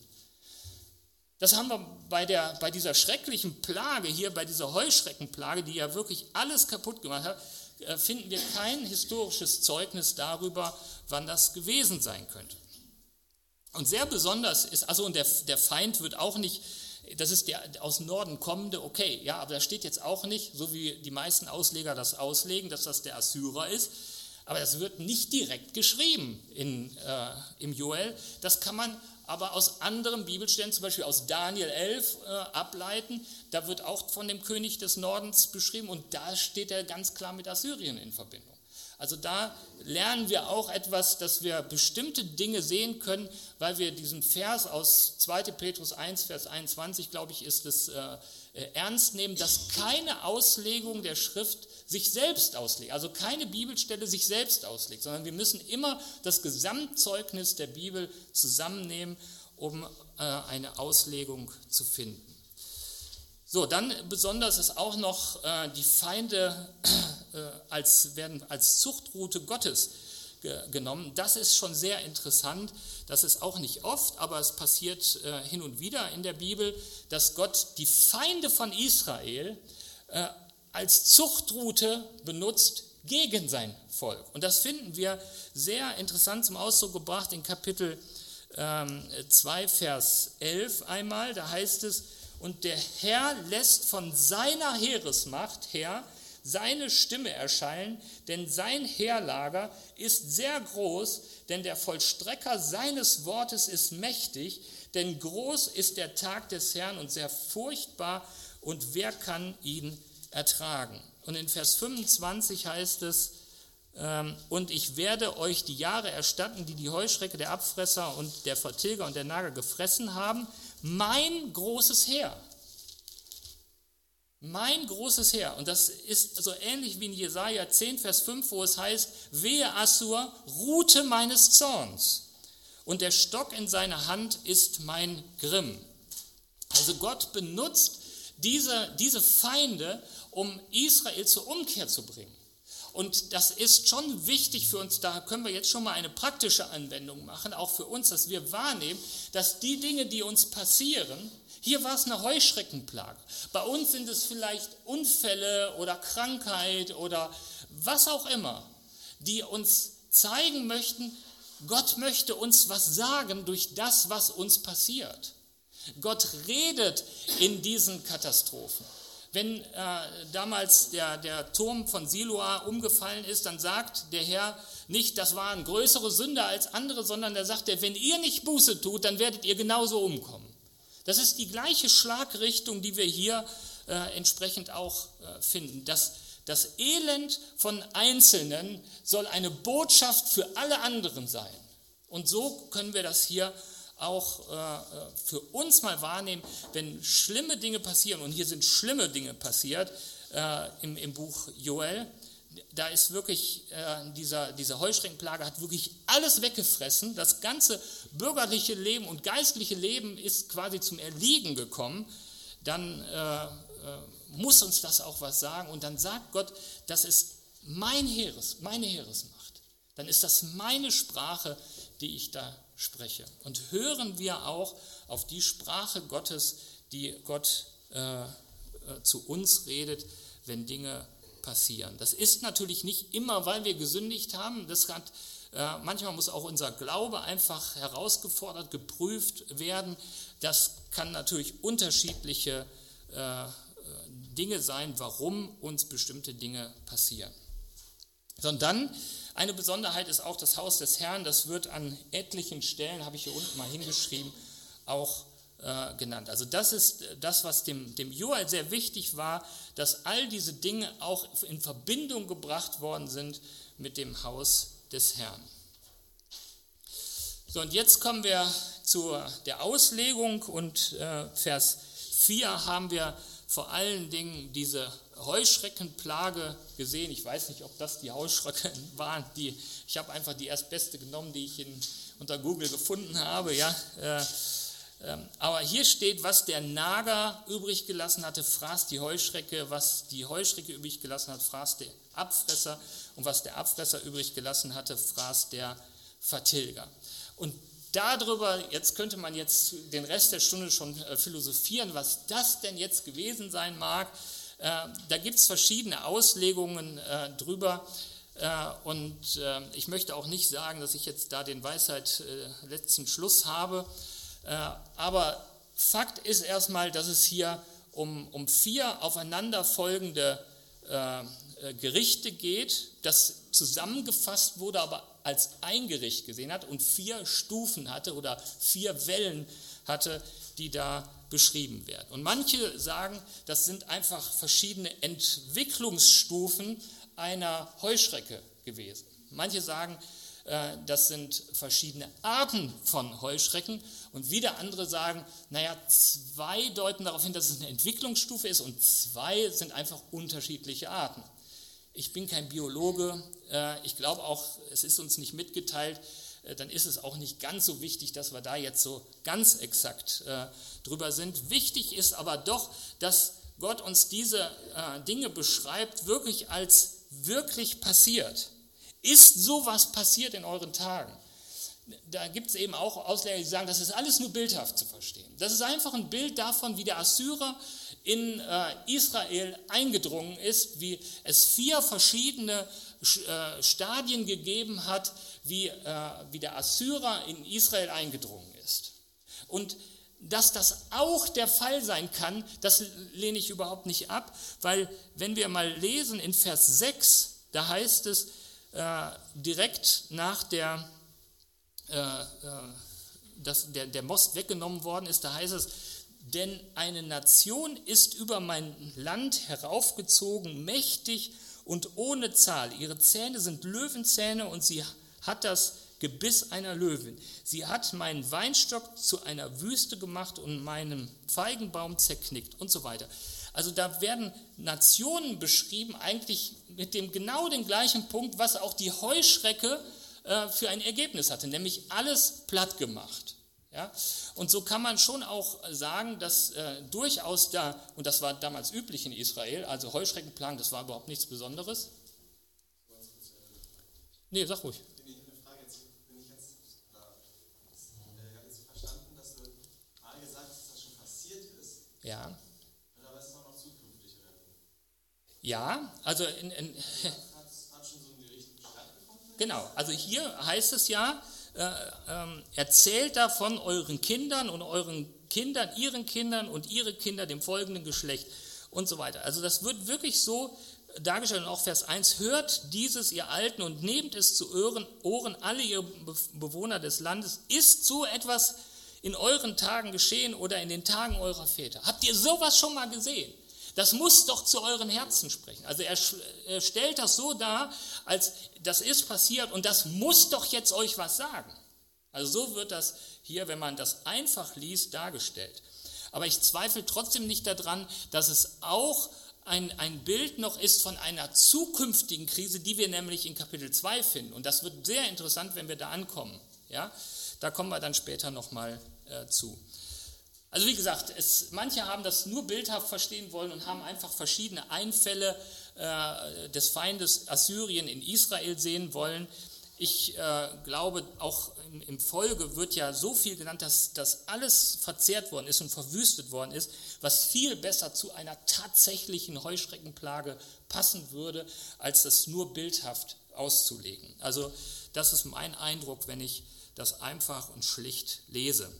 Das haben wir bei, der, bei dieser schrecklichen Plage hier, bei dieser Heuschreckenplage, die ja wirklich alles kaputt gemacht hat, finden wir kein historisches Zeugnis darüber, wann das gewesen sein könnte. Und sehr besonders ist, also und der, der Feind wird auch nicht, das ist der aus Norden kommende, okay, ja, aber da steht jetzt auch nicht, so wie die meisten Ausleger das auslegen, dass das der Assyrer ist, aber das wird nicht direkt geschrieben in, äh, im Joel, das kann man aber aus anderen Bibelstellen, zum Beispiel aus Daniel elf, äh, ableiten. Da wird auch von dem König des Nordens beschrieben und da steht er ganz klar mit Assyrien in Verbindung. Also da lernen wir auch etwas, dass wir bestimmte Dinge sehen können, weil wir diesen Vers aus zweiter Petrus eins, Vers einundzwanzig, glaube ich, ist es, äh, ernst nehmen, dass keine Auslegung der Schrift sich selbst auslegt, also keine Bibelstelle sich selbst auslegt, sondern wir müssen immer das Gesamtzeugnis der Bibel zusammennehmen, um äh, eine Auslegung zu finden. So, dann besonders ist auch noch äh, die Feinde äh, als, werden als Zuchtroute Gottes ge- genommen. Das ist schon sehr interessant. Das ist auch nicht oft, aber es passiert äh, hin und wieder in der Bibel, dass Gott die Feinde von Israel äh, als Zuchtroute benutzt gegen sein Volk. Und das finden wir sehr interessant zum Ausdruck gebracht in Kapitel ähm, zwei, Vers elf einmal. Da heißt es, und der Herr lässt von seiner Heeresmacht her seine Stimme erschallen, denn sein Heerlager ist sehr groß, denn der Vollstrecker seines Wortes ist mächtig, denn groß ist der Tag des Herrn und sehr furchtbar, und wer kann ihn ertragen? Und in Vers fünfundzwanzig heißt es, ähm, und ich werde euch die Jahre erstatten, die die Heuschrecke, der Abfresser und der Vertilger und der Nager gefressen haben, mein großes Heer. Mein großes Heer. Und das ist so ähnlich wie in Jesaja zehn, Vers fünf, wo es heißt, wehe Assur, Rute meines Zorns. Und der Stock in seiner Hand ist mein Grimm. Also Gott benutzt diese, diese Feinde, um Israel zur Umkehr zu bringen. Und das ist schon wichtig für uns, da können wir jetzt schon mal eine praktische Anwendung machen, auch für uns, dass wir wahrnehmen, dass die Dinge, die uns passieren, hier war es eine Heuschreckenplage, bei uns sind es vielleicht Unfälle oder Krankheit oder was auch immer, die uns zeigen möchten, Gott möchte uns was sagen durch das, was uns passiert. Gott redet in diesen Katastrophen. Wenn äh, damals der, der Turm von Siloa umgefallen ist, dann sagt der Herr nicht, das waren größere Sünder als andere, sondern er sagt, wenn ihr nicht Buße tut, dann werdet ihr genauso umkommen. Das ist die gleiche Schlagrichtung, die wir hier äh, entsprechend auch äh, finden. Das, das Elend von Einzelnen soll eine Botschaft für alle anderen sein. Und so können wir das hier auch äh, für uns mal wahrnehmen, wenn schlimme Dinge passieren, und hier sind schlimme Dinge passiert äh, im, im Buch Joel, da ist wirklich, äh, dieser, diese Heuschreckenplage hat wirklich alles weggefressen, das ganze bürgerliche Leben und geistliche Leben ist quasi zum Erliegen gekommen, dann äh, äh, muss uns das auch was sagen, und dann sagt Gott, das ist mein Heeres, meine Heeresmacht, dann ist das meine Sprache, die ich da spreche. Und hören wir auch auf die Sprache Gottes, die Gott äh, äh, zu uns redet, wenn Dinge passieren. Das ist natürlich nicht immer, weil wir gesündigt haben. Das hat, äh, manchmal muss auch unser Glaube einfach herausgefordert, geprüft werden. Das kann natürlich unterschiedliche äh, Dinge sein, warum uns bestimmte Dinge passieren. Sondern eine Besonderheit ist auch das Haus des Herrn, das wird an etlichen Stellen, habe ich hier unten mal hingeschrieben, auch äh, genannt. Also das ist das, was dem, dem Joel sehr wichtig war, dass all diese Dinge auch in Verbindung gebracht worden sind mit dem Haus des Herrn. So, und jetzt kommen wir zu der Auslegung, und äh, Vers vier haben wir vor allen Dingen diese Heuschreckenplage gesehen. Ich weiß nicht, ob das die Heuschrecken waren. Die, ich habe einfach die erstbeste genommen, die ich in, unter Google gefunden habe. Ja, äh, äh, aber hier steht, was der Nager übrig gelassen hatte, fraß die Heuschrecke. Was die Heuschrecke übrig gelassen hat, fraß der Abfresser. Und was der Abfresser übrig gelassen hatte, fraß der Vertilger. Und darüber, jetzt könnte man jetzt den Rest der Stunde schon äh, philosophieren, was das denn jetzt gewesen sein mag. Äh, da gibt es verschiedene Auslegungen äh, drüber, äh, und äh, ich möchte auch nicht sagen, dass ich jetzt da den Weisheit äh, letzten Schluss habe, äh, aber Fakt ist erstmal, dass es hier um, um vier aufeinanderfolgende äh, äh, Gerichte geht, das zusammengefasst wurde, aber als ein Gericht gesehen hat und vier Stufen hatte oder vier Wellen hatte, die da beschrieben werden. Und manche sagen, das sind einfach verschiedene Entwicklungsstufen einer Heuschrecke gewesen. Manche sagen, das sind verschiedene Arten von Heuschrecken. Und wieder andere sagen, naja, zwei deuten darauf hin, dass es eine Entwicklungsstufe ist und zwei sind einfach unterschiedliche Arten. Ich bin kein Biologe, ich glaube auch, es ist uns nicht mitgeteilt, dann ist es auch nicht ganz so wichtig, dass wir da jetzt so ganz exakt drüber sind. Wichtig ist aber doch, dass Gott uns diese Dinge beschreibt, wirklich als wirklich passiert. Ist sowas passiert in euren Tagen? Da gibt es eben auch Ausleger, die sagen, das ist alles nur bildhaft zu verstehen. Das ist einfach ein Bild davon, wie der Assyrer in äh, Israel eingedrungen ist, wie es vier verschiedene äh, Stadien gegeben hat, wie, äh, wie der Assyrer in Israel eingedrungen ist. Und dass das auch der Fall sein kann, das lehne ich überhaupt nicht ab, weil wenn wir mal lesen in Vers sechs, da heißt es äh, direkt nach der, äh, äh, dass der, der Most weggenommen worden ist, da heißt es, denn eine Nation ist über mein Land heraufgezogen, mächtig und ohne Zahl. Ihre Zähne sind Löwenzähne und sie hat das Gebiss einer Löwin. Sie hat meinen Weinstock zu einer Wüste gemacht und meinen Feigenbaum zerknickt und so weiter. Also da werden Nationen beschrieben, eigentlich mit dem genau den gleichen Punkt, was auch die Heuschrecke äh, für ein Ergebnis hatte, nämlich alles platt gemacht. Ja? Und so kann man schon auch sagen, dass äh, durchaus da, und das war damals üblich in Israel, also Heuschreckenplagen, das war überhaupt nichts Besonderes. Nee, sag ruhig. Ja. Aber es ist auch noch zukünftig, oder? Ja, also in, in hat, hat schon so ein Gericht stattgefunden? Genau, also hier heißt es ja, äh, ähm, erzählt davon euren Kindern und euren Kindern, ihren Kindern und ihre Kinder dem folgenden Geschlecht und so weiter. Also das wird wirklich so dargestellt, und auch Vers eins, hört dieses, ihr Alten, und nehmt es zu Ohren, Ohren alle ihr Bewohner des Landes, ist so etwas in euren Tagen geschehen oder in den Tagen eurer Väter. Habt ihr sowas schon mal gesehen? Das muss doch zu euren Herzen sprechen. Also er, er stellt das so dar, als das ist passiert und das muss doch jetzt euch was sagen. Also so wird das hier, wenn man das einfach liest, dargestellt. Aber ich zweifle trotzdem nicht daran, dass es auch ein, ein Bild noch ist von einer zukünftigen Krise, die wir nämlich in Kapitel zwei finden. Und das wird sehr interessant, wenn wir da ankommen. Ja? Da kommen wir dann später nochmal äh, zu. Also wie gesagt, es, manche haben das nur bildhaft verstehen wollen und haben einfach verschiedene Einfälle äh, des Feindes Assyrien in Israel sehen wollen. Ich äh, glaube, auch im, im Folge wird ja so viel genannt, dass das alles verzehrt worden ist und verwüstet worden ist, was viel besser zu einer tatsächlichen Heuschreckenplage passen würde, als das nur bildhaft auszulegen. Also das ist mein Eindruck, wenn ich das einfach und schlicht lese.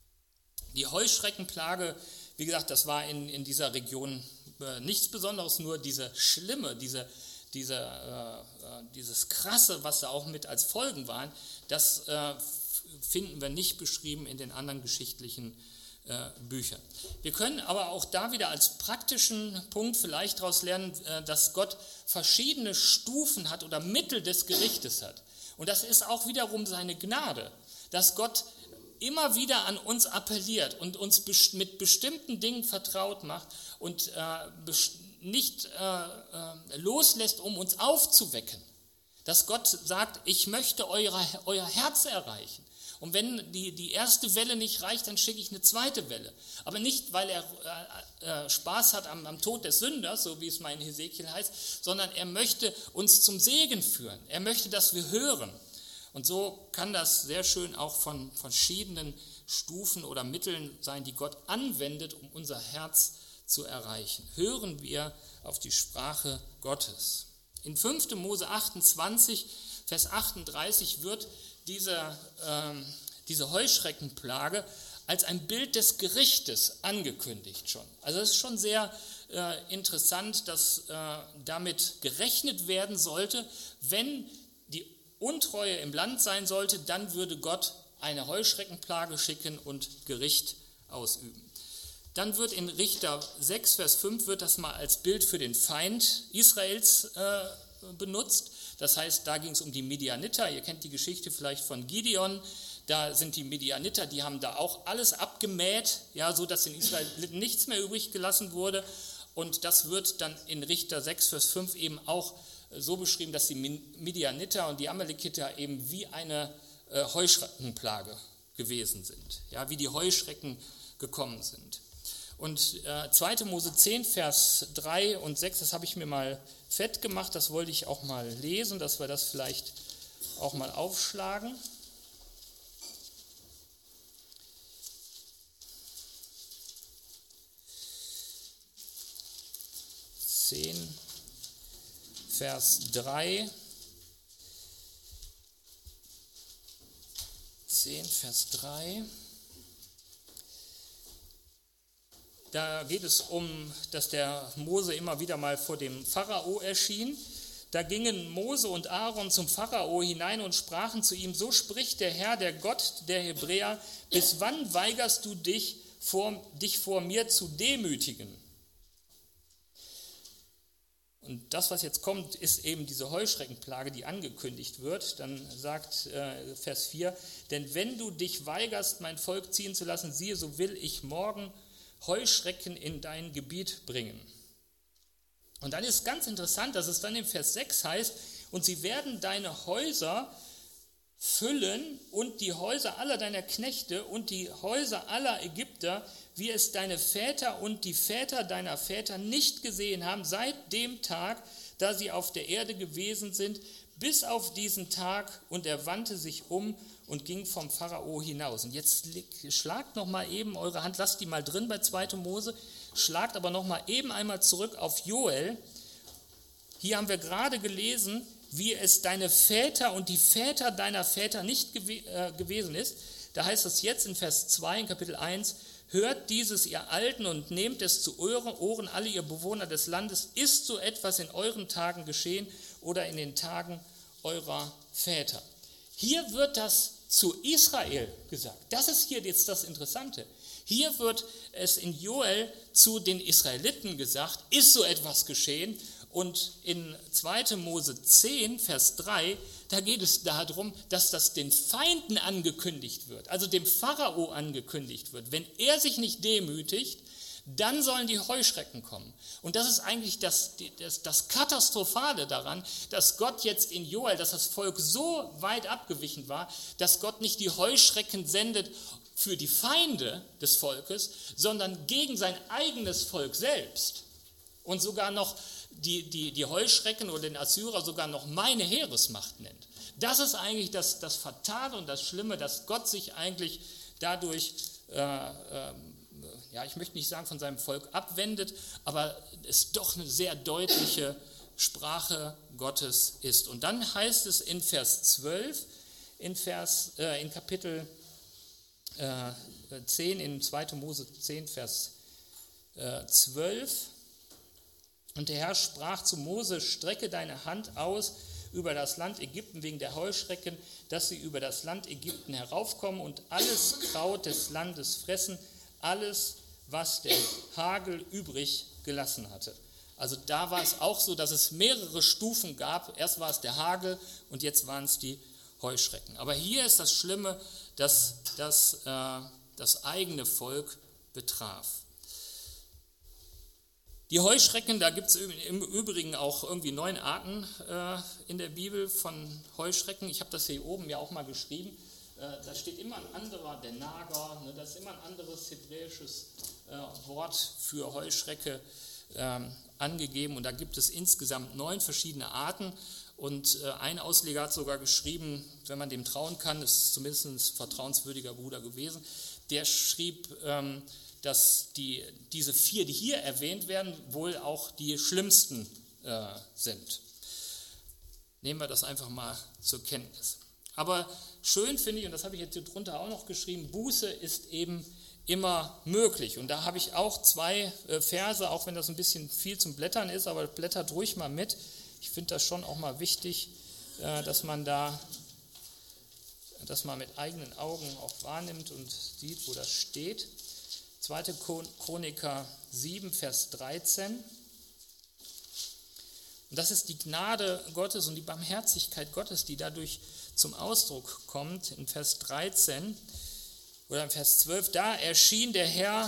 Die Heuschreckenplage, wie gesagt, das war in, in dieser Region äh, nichts Besonderes, nur diese schlimme, diese, diese, äh, dieses krasse, was da auch mit als Folgen waren, das äh, finden wir nicht beschrieben in den anderen geschichtlichen äh, Büchern. Wir können aber auch da wieder als praktischen Punkt vielleicht daraus lernen, äh, dass Gott verschiedene Stufen hat oder Mittel des Gerichtes hat. Und das ist auch wiederum seine Gnade, dass Gott immer wieder an uns appelliert und uns mit bestimmten Dingen vertraut macht und äh, nicht äh, äh, loslässt, um uns aufzuwecken. Dass Gott sagt, ich möchte eure, euer Herz erreichen. Und wenn die, die erste Welle nicht reicht, dann schicke ich eine zweite Welle. Aber nicht, weil er äh, äh, Spaß hat am, am Tod des Sünders, so wie es mal in Hesekiel heißt, sondern er möchte uns zum Segen führen. Er möchte, dass wir hören. Und so kann das sehr schön auch von verschiedenen Stufen oder Mitteln sein, die Gott anwendet, um unser Herz zu erreichen. Hören wir auf die Sprache Gottes. In fünfter Mose achtundzwanzig, Vers achtunddreißig wird diese, ähm, diese Heuschreckenplage als ein Bild des Gerichtes angekündigt schon. Also es ist schon sehr äh, interessant, dass äh, damit gerechnet werden sollte, wenn die Untreue im Land sein sollte, dann würde Gott eine Heuschreckenplage schicken und Gericht ausüben. Dann wird in Richter sechs, Vers fünf, wird das mal als Bild für den Feind Israels äh, benutzt. Das heißt, da ging es um die Midianiter. Ihr kennt die Geschichte vielleicht von Gideon. Da sind die Midianiter, die haben da auch alles abgemäht, ja, so dass den Israeliten nichts mehr übrig gelassen wurde. Und das wird dann in Richter sechs, Vers fünf eben auch so beschrieben, dass die Midianiter und die Amalekiter eben wie eine äh, Heuschreckenplage gewesen sind, ja, wie die Heuschrecken gekommen sind. Und äh, zweite Mose zehn, Vers drei und sechs, das habe ich mir mal fett gemacht, das wollte ich auch mal lesen, dass wir das vielleicht auch mal aufschlagen. zehn, Vers drei. zehn, Vers drei. Da geht es um, dass der Mose immer wieder mal vor dem Pharao erschien. Da gingen Mose und Aaron zum Pharao hinein und sprachen zu ihm: So spricht der Herr, der Gott der Hebräer, bis wann weigerst du dich vor, dich vor mir zu demütigen? Und das, was jetzt kommt, ist eben diese Heuschreckenplage, die angekündigt wird. Dann sagt äh, Vers vier, denn wenn du dich weigerst, mein Volk ziehen zu lassen, siehe, so will ich morgen Heuschrecken in dein Gebiet bringen. Und dann ist ganz interessant, dass es dann im Vers sechs heißt, und sie werden deine Häuser füllen und die Häuser aller deiner Knechte und die Häuser aller Ägypter, wie es deine Väter und die Väter deiner Väter nicht gesehen haben, seit dem Tag, da sie auf der Erde gewesen sind, bis auf diesen Tag. Und er wandte sich um und ging vom Pharao hinaus. Und jetzt schlagt noch mal eben eure Hand, lasst die mal drin bei zweite Mose, schlagt aber noch mal eben einmal zurück auf Joel. Hier haben wir gerade gelesen, wie es deine Väter und die Väter deiner Väter nicht gew- äh, gewesen ist. Da heißt es jetzt in Vers zwei in Kapitel eins, hört dieses, ihr Alten, und nehmt es zu euren Ohren, alle ihr Bewohner des Landes. Ist so etwas in euren Tagen geschehen oder in den Tagen eurer Väter? Hier wird das zu Israel gesagt. Das ist hier jetzt das Interessante. Hier wird es in Joel zu den Israeliten gesagt, ist so etwas geschehen. Und in zweite Mose zehn, Vers drei, da geht es darum, dass das den Feinden angekündigt wird, also dem Pharao angekündigt wird. Wenn er sich nicht demütigt, dann sollen die Heuschrecken kommen. Und das ist eigentlich das, das, das Katastrophale daran, dass Gott jetzt in Joel, dass das Volk so weit abgewichen war, dass Gott nicht die Heuschrecken sendet für die Feinde des Volkes, sondern gegen sein eigenes Volk selbst. Und sogar noch die, die, die Heuschrecken oder den Assyrer sogar noch meine Heeresmacht nennt. Das ist eigentlich das, das Fatale und das Schlimme, dass Gott sich eigentlich dadurch, äh, äh, ja, ich möchte nicht sagen von seinem Volk abwendet, aber es doch eine sehr deutliche Sprache Gottes ist. Und dann heißt es in Vers zwölf, in, Vers, äh, in Kapitel äh, zehn, in zweite Mose zehn, Vers äh, zwölf, und der Herr sprach zu Mose, strecke deine Hand aus über das Land Ägypten wegen der Heuschrecken, dass sie über das Land Ägypten heraufkommen und alles Kraut des Landes fressen, alles, was der Hagel übrig gelassen hatte. Also da war es auch so, dass es mehrere Stufen gab. Erst war es der Hagel und jetzt waren es die Heuschrecken. Aber hier ist das Schlimme, dass das, äh, das eigene Volk betraf. Die Heuschrecken, da gibt es im Übrigen auch irgendwie neun Arten äh, in der Bibel von Heuschrecken. Ich habe das hier oben ja auch mal geschrieben. Äh, da steht immer ein anderer, der Nager, ne, das ist immer ein anderes hebräisches äh, Wort für Heuschrecke äh, angegeben. Und da gibt es insgesamt neun verschiedene Arten. Und äh, ein Ausleger hat sogar geschrieben, wenn man dem trauen kann, ist zumindest ein vertrauenswürdiger Bruder gewesen, der schrieb, ähm, dass die, diese vier, die hier erwähnt werden, wohl auch die schlimmsten äh, sind. Nehmen wir das einfach mal zur Kenntnis. Aber schön finde ich, und das habe ich jetzt hier drunter auch noch geschrieben, Buße ist eben immer möglich. Und da habe ich auch zwei äh, Verse, auch wenn das ein bisschen viel zum Blättern ist, aber blättert ruhig mal mit. Ich finde das schon auch mal wichtig, äh, dass man da, dass man mit eigenen Augen auch wahrnimmt und sieht, wo das steht. zweite Chroniker sieben, Vers dreizehn. Und das ist die Gnade Gottes und die Barmherzigkeit Gottes, die dadurch zum Ausdruck kommt in Vers dreizehn oder in Vers zwölf. Da erschien der Herr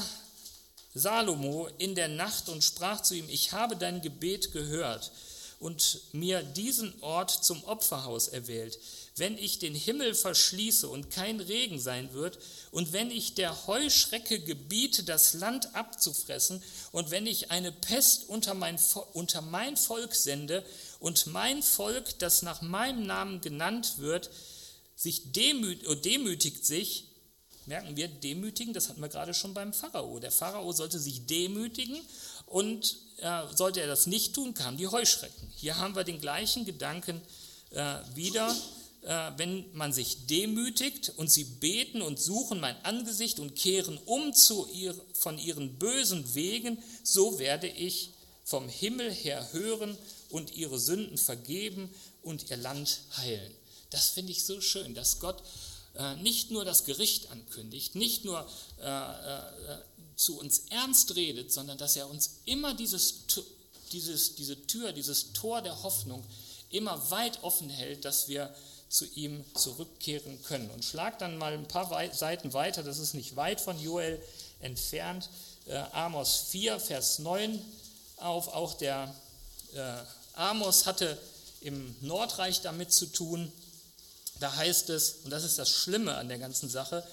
Salomo in der Nacht und sprach zu ihm: Ich habe dein Gebet gehört und mir diesen Ort zum Opferhaus erwählt. Wenn ich den Himmel verschließe und kein Regen sein wird, und wenn ich der Heuschrecke gebiete, das Land abzufressen, und wenn ich eine Pest unter mein, unter mein Volk sende, und mein Volk, das nach meinem Namen genannt wird, sich demüt, demütigt sich, merken wir, demütigen, das hatten wir gerade schon beim Pharao. Der Pharao sollte sich demütigen, und äh, sollte er das nicht tun, kamen die Heuschrecken. Hier haben wir den gleichen Gedanken äh, wieder. Wenn man sich demütigt und sie beten und suchen mein Angesicht und kehren um zu ihr, von ihren bösen Wegen, so werde ich vom Himmel her hören und ihre Sünden vergeben und ihr Land heilen. Das finde ich so schön, dass Gott äh, nicht nur das Gericht ankündigt, nicht nur äh, äh, zu uns ernst redet, sondern dass er uns immer dieses, dieses, diese Tür, dieses Tor der Hoffnung immer weit offen hält, dass wir zu ihm zurückkehren können. Und schlag dann mal ein paar Seiten weiter, das ist nicht weit von Joel entfernt, äh, Amos vier, Vers neun auf. Auch der äh, Amos hatte im Nordreich damit zu tun. Da heißt es, und das ist das Schlimme an der ganzen Sache: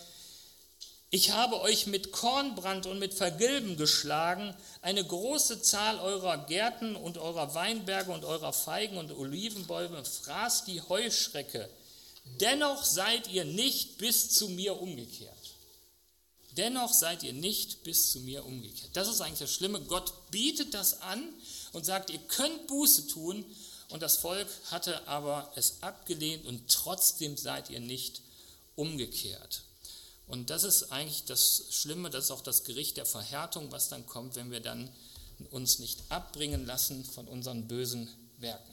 Ich habe euch mit Kornbrand und mit Vergilben geschlagen, eine große Zahl eurer Gärten und eurer Weinberge und eurer Feigen und Olivenbäume fraß die Heuschrecke. Dennoch seid ihr nicht bis zu mir umgekehrt. Dennoch seid ihr nicht bis zu mir umgekehrt. Das ist eigentlich das Schlimme. Gott bietet das an und sagt, ihr könnt Buße tun. Und das Volk hatte aber es abgelehnt und trotzdem seid ihr nicht umgekehrt. Und das ist eigentlich das Schlimme, das ist auch das Gericht der Verhärtung, was dann kommt, wenn wir dann uns nicht abbringen lassen von unseren bösen Werken.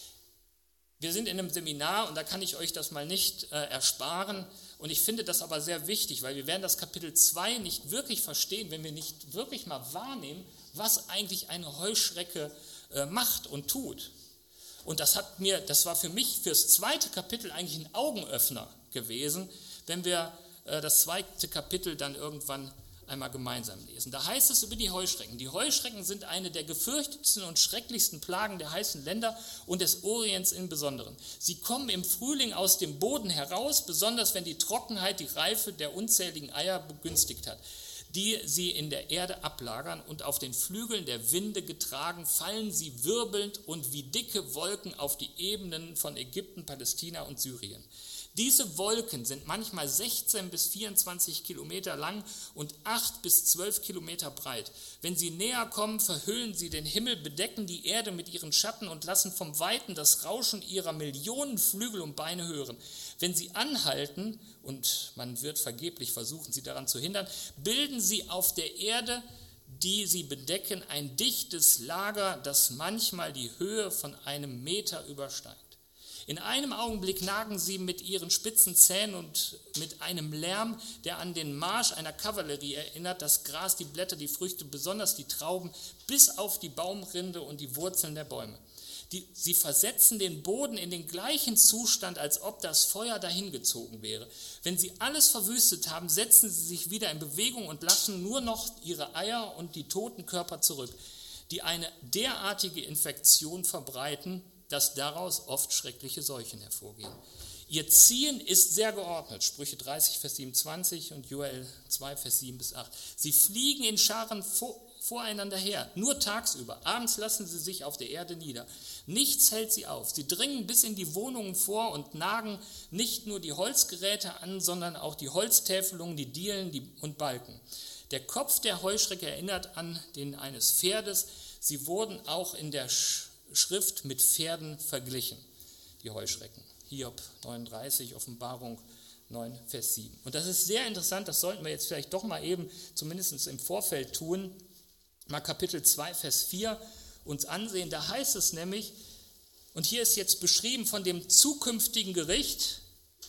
Wir sind in einem Seminar und da kann ich euch das mal nicht äh, ersparen. Und ich finde das aber sehr wichtig, weil wir werden das Kapitel zwei nicht wirklich verstehen, wenn wir nicht wirklich mal wahrnehmen, was eigentlich eine Heuschrecke äh, macht und tut. Und das hat mir, das war für mich fürs zweite Kapitel eigentlich ein Augenöffner gewesen, wenn wir das zweite Kapitel dann irgendwann einmal gemeinsam lesen. Da heißt es über die Heuschrecken: Die Heuschrecken sind eine der gefürchtetsten und schrecklichsten Plagen der heißen Länder und des Orients im Besonderen. Sie kommen im Frühling aus dem Boden heraus, besonders wenn die Trockenheit die Reife der unzähligen Eier begünstigt hat, die sie in der Erde ablagern, und auf den Flügeln der Winde getragen, fallen sie wirbelnd und wie dicke Wolken auf die Ebenen von Ägypten, Palästina und Syrien. Diese Wolken sind manchmal sechzehn bis vierundzwanzig Kilometer lang und acht bis zwölf Kilometer breit. Wenn sie näher kommen, verhüllen sie den Himmel, bedecken die Erde mit ihren Schatten und lassen vom Weiten das Rauschen ihrer Millionen Flügel und Beine hören. Wenn sie anhalten, und man wird vergeblich versuchen, sie daran zu hindern, bilden sie auf der Erde, die sie bedecken, ein dichtes Lager, das manchmal die Höhe von einem Meter übersteigt. In einem Augenblick nagen sie mit ihren spitzen Zähnen und mit einem Lärm, der an den Marsch einer Kavallerie erinnert, das Gras, die Blätter, die Früchte, besonders die Trauben, bis auf die Baumrinde und die Wurzeln der Bäume. Die, sie versetzen den Boden in den gleichen Zustand, als ob das Feuer dahingezogen wäre. Wenn sie alles verwüstet haben, setzen sie sich wieder in Bewegung und lassen nur noch ihre Eier und die toten Körper zurück, die eine derartige Infektion verbreiten, dass daraus oft schreckliche Seuchen hervorgehen. Ihr Ziehen ist sehr geordnet, Sprüche dreißig, Vers siebenundzwanzig und Joel zwei, Vers sieben bis acht. Sie fliegen in Scharen vor, voreinander her, nur tagsüber. Abends lassen sie sich auf der Erde nieder. Nichts hält sie auf. Sie dringen bis in die Wohnungen vor und nagen nicht nur die Holzgeräte an, sondern auch die Holztäfelungen, die Dielen die, und Balken. Der Kopf der Heuschrecke erinnert an den eines Pferdes. Sie wurden auch in der Schrift mit Pferden verglichen, die Heuschrecken. Hiob neununddreißig, Offenbarung neun, Vers sieben. Und das ist sehr interessant, das sollten wir jetzt vielleicht doch mal eben, zumindest im Vorfeld tun, mal Kapitel zwei, Vers vier uns ansehen. Da heißt es nämlich, und hier ist jetzt beschrieben von dem zukünftigen Gericht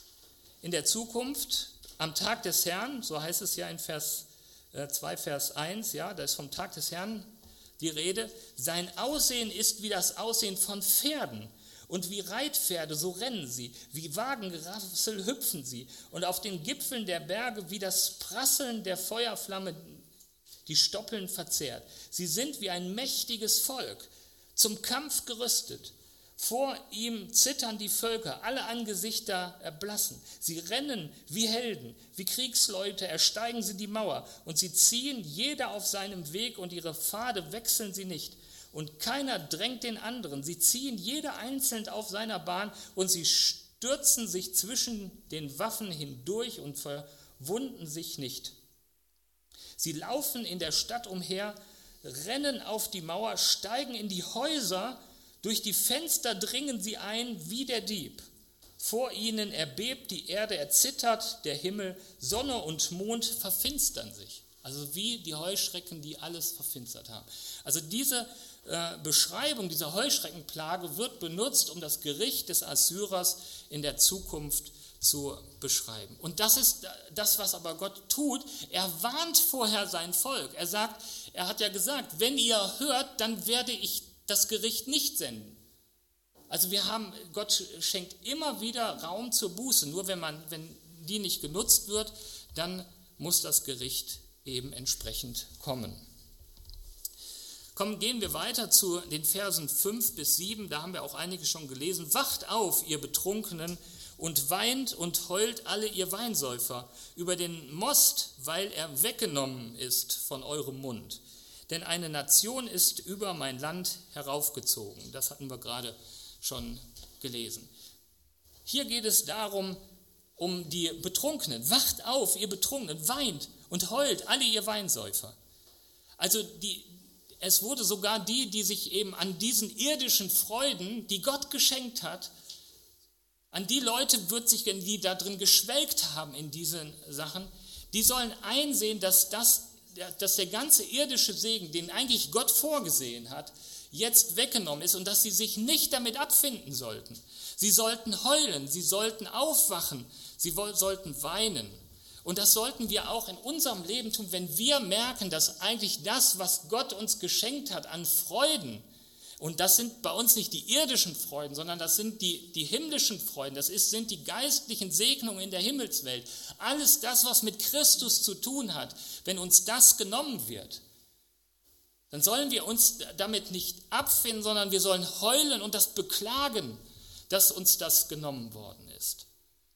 in der Zukunft, am Tag des Herrn, so heißt es ja in Vers zwei, Vers eins, ja, da ist vom Tag des Herrn die Rede, sein Aussehen ist wie das Aussehen von Pferden. Und wie Reitpferde, so rennen sie, wie Wagengerassel hüpfen sie. Und auf den Gipfeln der Berge wie das Prasseln der Feuerflamme die Stoppeln verzehrt. Sie sind wie ein mächtiges Volk, zum Kampf gerüstet. Vor ihm zittern die Völker, alle Angesichter erblassen. Sie rennen wie Helden, wie Kriegsleute ersteigen sie die Mauer. Und sie ziehen jeder auf seinem Weg und ihre Pfade wechseln sie nicht. Und keiner drängt den anderen. Sie ziehen jeder einzeln auf seiner Bahn und sie stürzen sich zwischen den Waffen hindurch und verwunden sich nicht. Sie laufen in der Stadt umher, rennen auf die Mauer, steigen in die Häuser, durch die Fenster dringen sie ein wie der Dieb. Vor ihnen erbebt die Erde, erzittert der Himmel, Sonne und Mond verfinstern sich. Also wie die Heuschrecken, die alles verfinstert haben. Also diese äh, Beschreibung dieser Heuschreckenplage wird benutzt, um das Gericht des Assyrers in der Zukunft zu beschreiben. Und das ist das, was aber Gott tut. Er warnt vorher sein Volk. Er sagt, er hat ja gesagt, wenn ihr hört, dann werde ich das Gericht nicht senden. Also wir haben, Gott schenkt immer wieder Raum zur Buße. Nur wenn man, wenn die nicht genutzt wird, dann muss das Gericht eben entsprechend kommen. Kommen, gehen wir weiter zu den Versen fünf bis sieben. Da haben wir auch einige schon gelesen. Wacht auf, ihr Betrunkenen, und weint und heult alle ihr Weinsäufer über den Most, weil er weggenommen ist von eurem Mund. Denn eine Nation ist über mein Land heraufgezogen. Das hatten wir gerade schon gelesen. Hier geht es darum, um die Betrunkenen. Wacht auf, ihr Betrunkenen, weint und heult alle ihr Weinsäufer. Also die, es wurde sogar die, die sich eben an diesen irdischen Freuden, die Gott geschenkt hat, an die Leute wird sich, die da drin geschwelgt haben in diesen Sachen, die sollen einsehen, dass, das, dass der ganze irdische Segen, den eigentlich Gott vorgesehen hat, jetzt weggenommen ist und dass sie sich nicht damit abfinden sollten. Sie sollten heulen, sie sollten aufwachen, sie sollten weinen. Und das sollten wir auch in unserem Leben tun, wenn wir merken, dass eigentlich das, was Gott uns geschenkt hat an Freuden, und das sind bei uns nicht die irdischen Freuden, sondern das sind die, die himmlischen Freuden, das ist, sind die geistlichen Segnungen in der Himmelswelt. Alles das, was mit Christus zu tun hat, wenn uns das genommen wird, dann sollen wir uns damit nicht abfinden, sondern wir sollen heulen und das beklagen, dass uns das genommen worden ist.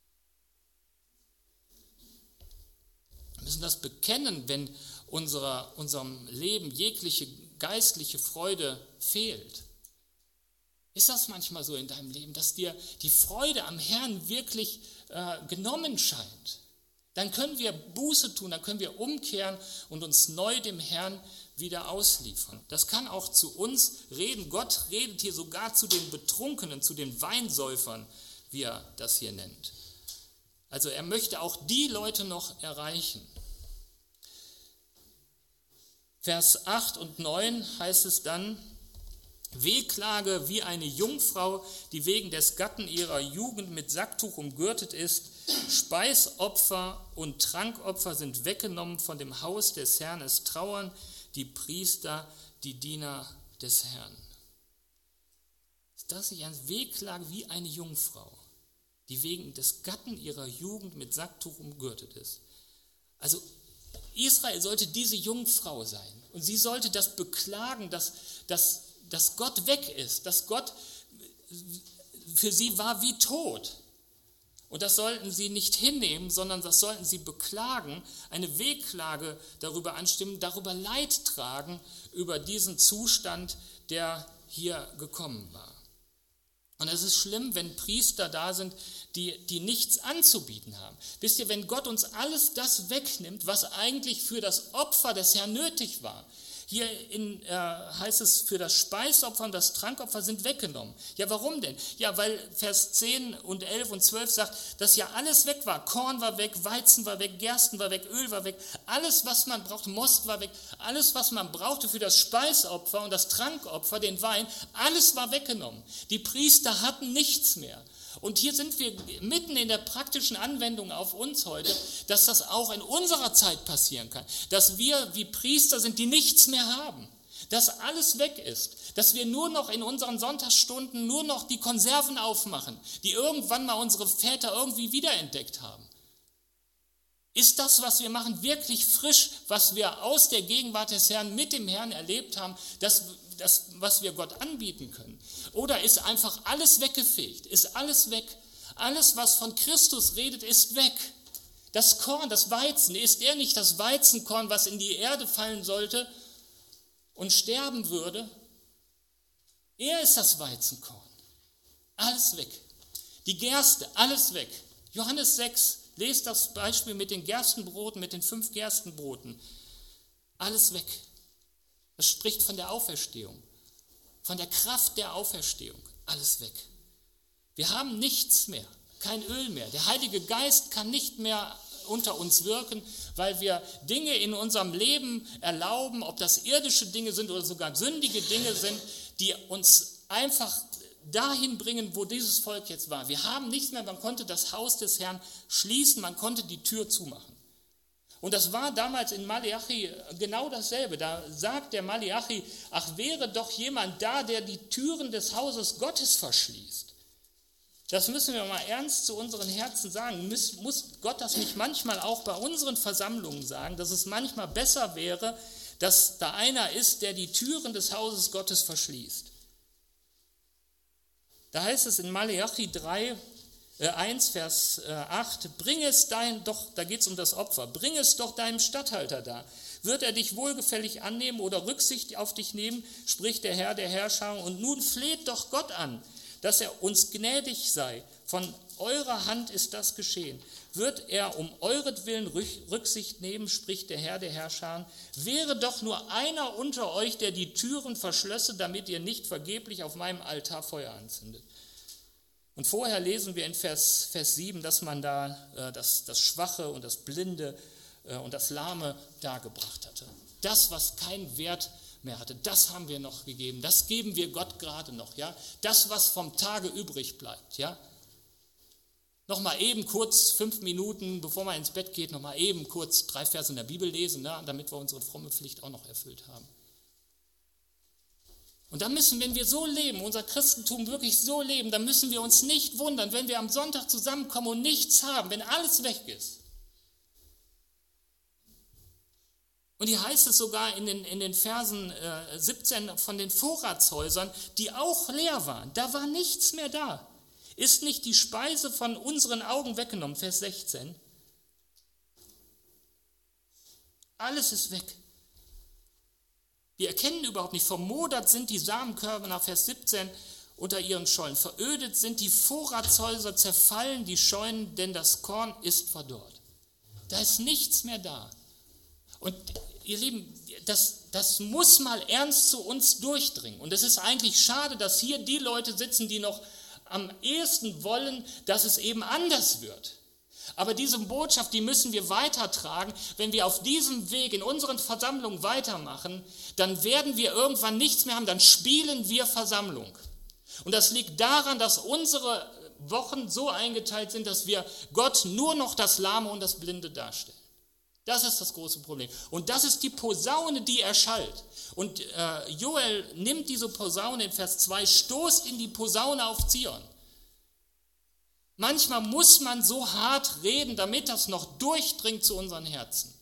Wir müssen das bekennen, wenn unserer, unserem Leben jegliche geistliche Freude fehlt. Ist das manchmal so in deinem Leben, dass dir die Freude am Herrn wirklich äh, genommen scheint? Dann können wir Buße tun, dann können wir umkehren und uns neu dem Herrn wieder ausliefern. Das kann auch zu uns reden. Gott redet hier sogar zu den Betrunkenen, zu den Weinsäufern, wie er das hier nennt. Also er möchte auch die Leute noch erreichen. Vers acht und neun heißt es dann, Wehklage wie eine Jungfrau, die wegen des Gatten ihrer Jugend mit Sacktuch umgürtet ist. Speisopfer und Trankopfer sind weggenommen von dem Haus des Herrn. Es trauern die Priester, die Diener des Herrn. Ist das nicht eine Wehklage wie eine Jungfrau, die wegen des Gatten ihrer Jugend mit Sacktuch umgürtet ist? Also Israel sollte diese Jungfrau sein und sie sollte das beklagen, dass, dass, dass Gott weg ist, dass Gott für sie war wie tot. Und das sollten sie nicht hinnehmen, sondern das sollten sie beklagen, eine Wehklage darüber anstimmen, darüber Leid tragen, über diesen Zustand, der hier gekommen war. Und es ist schlimm, wenn Priester da sind, die, die nichts anzubieten haben. Wisst ihr, wenn Gott uns alles das wegnimmt, was eigentlich für das Opfer des Herrn nötig war. Hier in, äh, heißt es, für das Speisopfer und das Trankopfer sind weggenommen. Ja, warum denn? Ja, weil Vers zehn und elf und zwölf sagt, dass ja alles weg war. Korn war weg, Weizen war weg, Gersten war weg, Öl war weg. Alles, was man brauchte, Most war weg. Alles, was man brauchte für das Speisopfer und das Trankopfer, den Wein, alles war weggenommen. Die Priester hatten nichts mehr. Und hier sind wir mitten in der praktischen Anwendung auf uns heute, dass das auch in unserer Zeit passieren kann. Dass wir wie Priester sind, die nichts mehr haben. dass alles weg ist, dass wir nur noch in unseren Sonntagsstunden nur noch die Konserven aufmachen, die irgendwann mal unsere Väter irgendwie wiederentdeckt haben? Ist das, was wir machen, wirklich frisch, was wir aus der Gegenwart des Herrn mit dem Herrn erlebt haben, das, das, was wir Gott anbieten können? Oder ist einfach alles weggefegt? Ist alles weg? Alles, was von Christus redet, ist weg. Das Korn, das Weizen, ist er nicht das Weizenkorn, was in die Erde fallen sollte und sterben würde? Er ist das Weizenkorn. Alles weg. Die Gerste, alles weg. Johannes sechs, lest das Beispiel mit den Gerstenbroten, mit den fünf Gerstenbroten. Alles weg. Das spricht von der Auferstehung, von der Kraft der Auferstehung. Alles weg. Wir haben nichts mehr, kein Öl mehr. Der Heilige Geist kann nicht mehr unter uns wirken, weil wir Dinge in unserem Leben erlauben, ob das irdische Dinge sind oder sogar sündige Dinge sind, die uns einfach dahin bringen, wo dieses Volk jetzt war. Wir haben nichts mehr, man konnte das Haus des Herrn schließen, man konnte die Tür zumachen. Und das war damals in Maleachi genau dasselbe. Da sagt der Maleachi, ach, wäre doch jemand da, der die Türen des Hauses Gottes verschließt. Das müssen wir mal ernst zu unseren Herzen sagen. Muss, muss Gott das nicht manchmal auch bei unseren Versammlungen sagen, dass es manchmal besser wäre, dass da einer ist, der die Türen des Hauses Gottes verschließt? Da heißt es in Maleachi drei, äh, eins, Vers äh, acht, bring es dein, doch, da geht es um das Opfer, bring es doch deinem Statthalter da. Wird er dich wohlgefällig annehmen oder Rücksicht auf dich nehmen, spricht der Herr der Herrscher, und nun fleht doch Gott an, dass er uns gnädig sei. Von eurer Hand ist das geschehen. Wird er um euretwillen Rücksicht nehmen, spricht der Herr der Herrscher. Wäre doch nur einer unter euch, der die Türen verschlösse, damit ihr nicht vergeblich auf meinem Altar Feuer anzündet. Und vorher lesen wir in Vers, Vers sieben, dass man da äh, das, das Schwache und das Blinde äh, und das Lahme dargebracht hatte. Das, was keinen Wert mehr hatte, das haben wir noch gegeben, das geben wir Gott gerade noch, ja, das, was vom Tage übrig bleibt, ja, nochmal eben kurz, fünf Minuten, bevor man ins Bett geht, nochmal eben kurz drei Verse in der Bibel lesen, ne, damit wir unsere fromme Pflicht auch noch erfüllt haben. Und dann müssen, wenn wir so leben, unser Christentum wirklich so leben, dann müssen wir uns nicht wundern, wenn wir am Sonntag zusammenkommen und nichts haben, wenn alles weg ist. Und hier heißt es sogar in den, in den Versen äh, siebzehn von den Vorratshäusern, die auch leer waren. Da war nichts mehr da. Ist nicht die Speise von unseren Augen weggenommen? Vers sechzehn. Alles ist weg. Wir erkennen überhaupt nicht, vermodert sind die Samenkörbe nach Vers siebzehn unter ihren Schollen. Verödet sind die Vorratshäuser, zerfallen die Scheunen, denn das Korn ist verdorrt. Da ist nichts mehr da. Und ihr Lieben, das, das muss mal ernst zu uns durchdringen. Und es ist eigentlich schade, dass hier die Leute sitzen, die noch am ehesten wollen, dass es eben anders wird. Aber diese Botschaft, die müssen wir weitertragen. Wenn wir auf diesem Weg in unseren Versammlungen weitermachen, dann werden wir irgendwann nichts mehr haben, dann spielen wir Versammlung. Und das liegt daran, dass unsere Wochen so eingeteilt sind, dass wir Gott nur noch das Lahme und das Blinde darstellen. Das ist das große Problem. Und das ist die Posaune, die erschallt. Und äh, Joel nimmt diese Posaune in Vers zwei, stoßt in die Posaune auf Zion. Manchmal muss man so hart reden, damit das noch durchdringt zu unseren Herzen.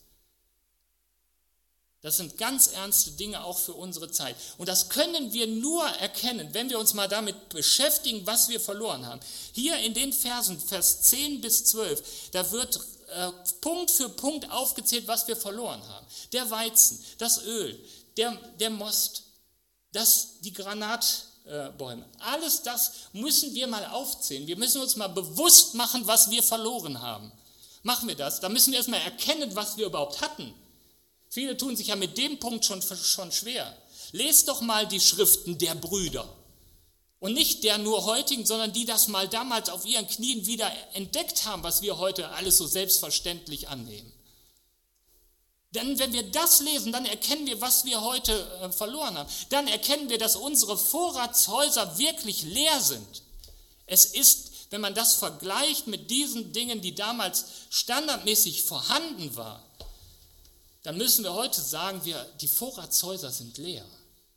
Das sind ganz ernste Dinge auch für unsere Zeit. Und das können wir nur erkennen, wenn wir uns mal damit beschäftigen, was wir verloren haben. Hier in den Versen, Vers zehn bis zwölf, da wird äh, Punkt für Punkt aufgezählt, was wir verloren haben. Der Weizen, das Öl, der, der Most, das, die Granatbäume. Alles das müssen wir mal aufzählen. Wir müssen uns mal bewusst machen, was wir verloren haben. Machen wir das, dann müssen wir erstmal erkennen, was wir überhaupt hatten. Viele tun sich ja mit dem Punkt schon, schon schwer. Lest doch mal die Schriften der Brüder. Und nicht der nur heutigen, sondern die das mal damals auf ihren Knien wieder entdeckt haben, was wir heute alles so selbstverständlich annehmen. Denn wenn wir das lesen, dann erkennen wir, was wir heute äh, verloren haben. Dann erkennen wir, dass unsere Vorratshäuser wirklich leer sind. Es ist, wenn man das vergleicht mit diesen Dingen, die damals standardmäßig vorhanden waren, dann müssen wir heute sagen, wir, die Vorratshäuser sind leer.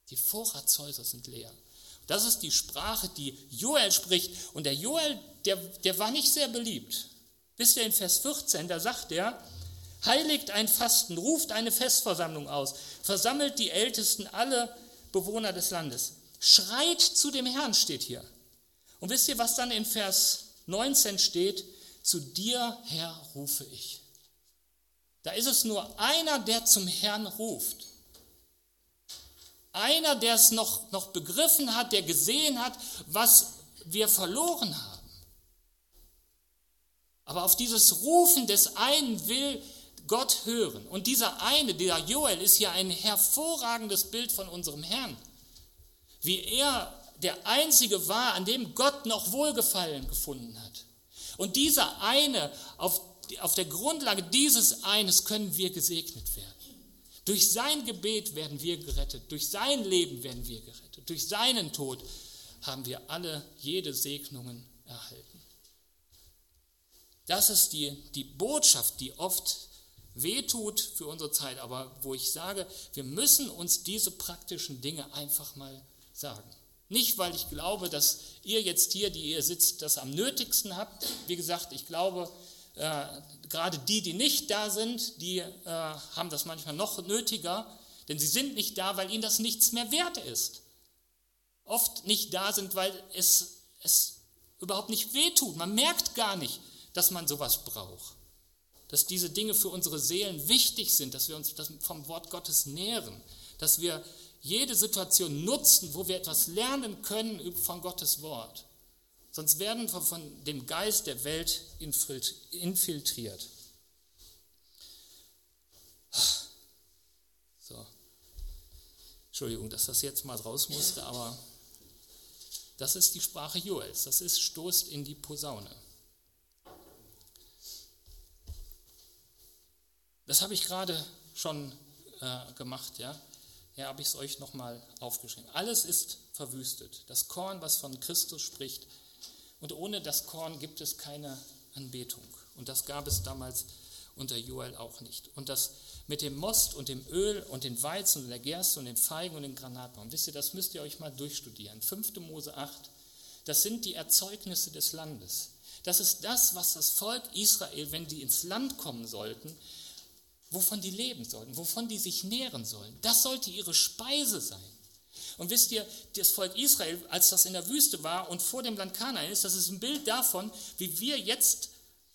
Die Vorratshäuser sind leer. Das ist die Sprache, die Joel spricht. Und der Joel, der, der war nicht sehr beliebt. Wisst ihr, in Vers vierzehn, da sagt er, heiligt ein Fasten, ruft eine Festversammlung aus, versammelt die Ältesten, alle Bewohner des Landes. Schreit zu dem Herrn, steht hier. Und wisst ihr, was dann in Vers neunzehn steht? Zu dir, Herr, rufe ich. Da ist es nur einer, der zum Herrn ruft. Einer, der es noch, noch begriffen hat, der gesehen hat, was wir verloren haben. Aber auf dieses Rufen des einen will Gott hören. Und dieser eine, dieser Joel, ist ja ein hervorragendes Bild von unserem Herrn. Wie er der Einzige war, an dem Gott noch Wohlgefallen gefunden hat. Und dieser eine, auf, auf der Grundlage dieses eines können wir gesegnet werden. Durch sein Gebet werden wir gerettet, durch sein Leben werden wir gerettet, durch seinen Tod haben wir alle jede Segnungen erhalten. Das ist die, die Botschaft, die oft wehtut für unsere Zeit, aber wo ich sage, wir müssen uns diese praktischen Dinge einfach mal sagen. Nicht, weil ich glaube, dass ihr jetzt hier, die ihr sitzt, das am nötigsten habt. Wie gesagt, ich glaube, äh, gerade die, die nicht da sind, die äh, haben das manchmal noch nötiger, denn sie sind nicht da, weil ihnen das nichts mehr wert ist. Oft nicht da sind, weil es, es überhaupt nicht wehtut. Man merkt gar nicht, dass man sowas braucht. Dass diese Dinge für unsere Seelen wichtig sind, dass wir uns vom Wort Gottes nähren, dass wir jede Situation nutzen, wo wir etwas lernen können von Gottes Wort. Sonst werden wir von dem Geist der Welt infiltriert. So. Entschuldigung, dass das jetzt mal raus musste, aber das ist die Sprache Joels. Das ist stoßt in die Posaune. Das habe ich gerade schon äh, gemacht, ja. Ja, habe ich es euch nochmal aufgeschrieben. Alles ist verwüstet. Das Korn, was von Christus spricht. Und ohne das Korn gibt es keine Anbetung. Und das gab es damals unter Joel auch nicht. Und das mit dem Most und dem Öl und den Weizen und der Gerste und den Feigen und den Granatbaum. Wisst ihr, das müsst ihr euch mal durchstudieren. fünfte Mose acht, das sind die Erzeugnisse des Landes. Das ist das, was das Volk Israel, wenn die ins Land kommen sollten, wovon die leben sollten, wovon die sich nähren sollen. Das sollte ihre Speise sein. Und wisst ihr, das Volk Israel, als das in der Wüste war und vor dem Land Kanaan ist, das ist ein Bild davon, wie wir jetzt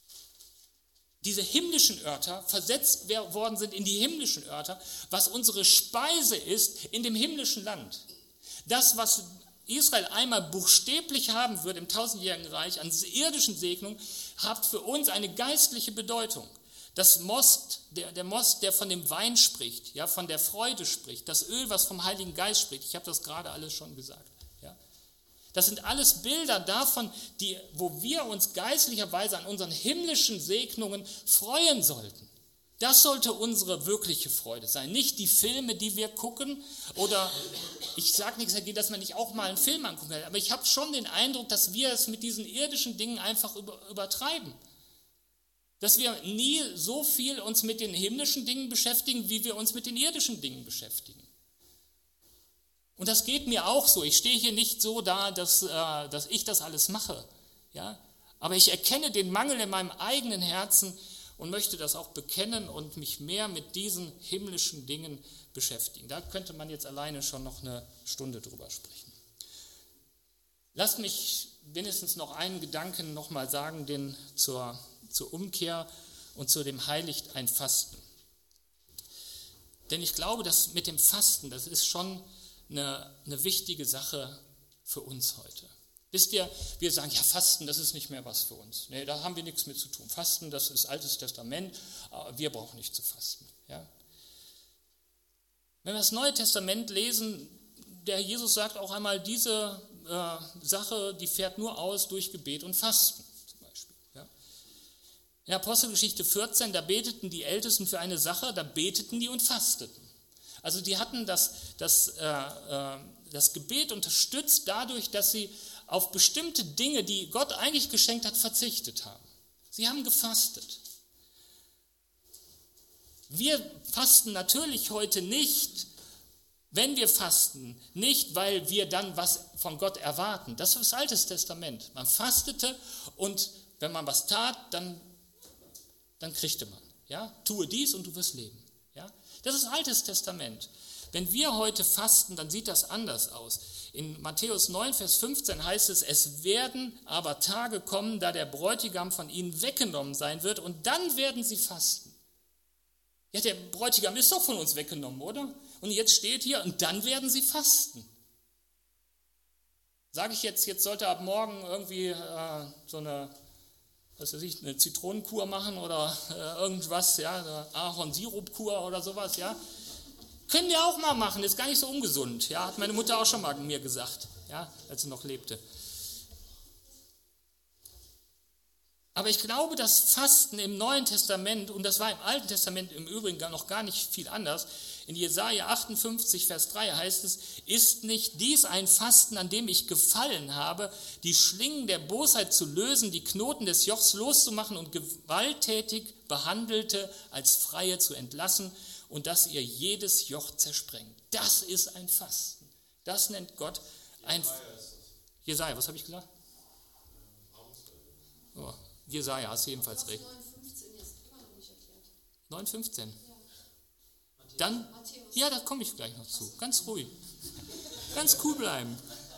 diese himmlischen Örter versetzt worden sind in die himmlischen Örter, was unsere Speise ist in dem himmlischen Land. Das, was Israel einmal buchstäblich haben wird im tausendjährigen Reich an irdischen Segnungen, hat für uns eine geistliche Bedeutung. Das Most, der, der Most, der von dem Wein spricht, ja, von der Freude spricht, das Öl, was vom Heiligen Geist spricht, ich habe das gerade alles schon gesagt. Ja. Das sind alles Bilder davon, die, wo wir uns geistlicherweise an unseren himmlischen Segnungen freuen sollten. Das sollte unsere wirkliche Freude sein, nicht die Filme, die wir gucken, oder ich sage nichts dagegen, dass man nicht auch mal einen Film angucken kann, aber ich habe schon den Eindruck, dass wir es mit diesen irdischen Dingen einfach über, übertreiben. Dass wir nie so viel uns mit den himmlischen Dingen beschäftigen, wie wir uns mit den irdischen Dingen beschäftigen. Und das geht mir auch so. Ich stehe hier nicht so da, dass, äh, dass ich das alles mache. Ja? Aber ich erkenne den Mangel in meinem eigenen Herzen und möchte das auch bekennen und mich mehr mit diesen himmlischen Dingen beschäftigen. Da könnte man jetzt alleine schon noch eine Stunde drüber sprechen. Lasst mich wenigstens noch einen Gedanken nochmal sagen, den zur zur Umkehr und zu dem Heiligt ein Fasten. Denn ich glaube, dass mit dem Fasten, das ist schon eine, eine wichtige Sache für uns heute. Wisst ihr, wir sagen, ja, Fasten, das ist nicht mehr was für uns. Nee, da haben wir nichts mit zu tun. Fasten, das ist Altes Testament, aber wir brauchen nicht zu fasten. Ja? Wenn wir das Neue Testament lesen, der Jesus sagt auch einmal, diese äh, Sache, die fährt nur aus durch Gebet und Fasten. In Apostelgeschichte vierzehn, da beteten die Ältesten für eine Sache, da beteten die und fasteten. Also die hatten das, das, äh, äh, das Gebet unterstützt dadurch, dass sie auf bestimmte Dinge, die Gott eigentlich geschenkt hat, verzichtet haben. Sie haben gefastet. Wir fasten natürlich heute nicht, Wenn wir fasten, nicht weil wir dann was von Gott erwarten. Das ist das Alte Testament. Man fastete und wenn man was tat, dann, dann kriegte man. Ja? Tue dies und du wirst leben. Ja? Das ist Altes Testament. Wenn wir heute fasten, dann sieht das anders aus. In Matthäus neun, Vers fünfzehn heißt es, es werden aber Tage kommen, da der Bräutigam von ihnen weggenommen sein wird und dann werden sie fasten. Ja, der Bräutigam ist doch von uns weggenommen, oder? Und jetzt steht hier, und dann werden sie fasten. Sage ich jetzt, jetzt sollte ab morgen irgendwie äh, so eine, was weiß ich, eine Zitronenkur machen oder äh, irgendwas, ja, eine Ahornsirupkur oder sowas, ja. Können wir auch mal machen, ist gar nicht so ungesund, ja, hat meine Mutter auch schon mal mir gesagt, ja, als sie noch lebte. Aber ich glaube, das Fasten im Neuen Testament, und das war im Alten Testament im Übrigen noch gar nicht viel anders, in Jesaja achtundfünfzig, Vers drei heißt es, ist nicht dies ein Fasten, an dem ich gefallen habe, die Schlingen der Bosheit zu lösen, die Knoten des Jochs loszumachen und gewalttätig Behandelte als Freie zu entlassen und dass ihr jedes Joch zersprengt. Das ist ein Fasten. Das nennt Gott ein Fasten. Jesaja, was habe ich gesagt? Oh, Jesaja, hast du jedenfalls recht. neun fünfzehn. Dann, ja, da komme ich gleich noch zu. Ganz ruhig. Ganz cool bleiben.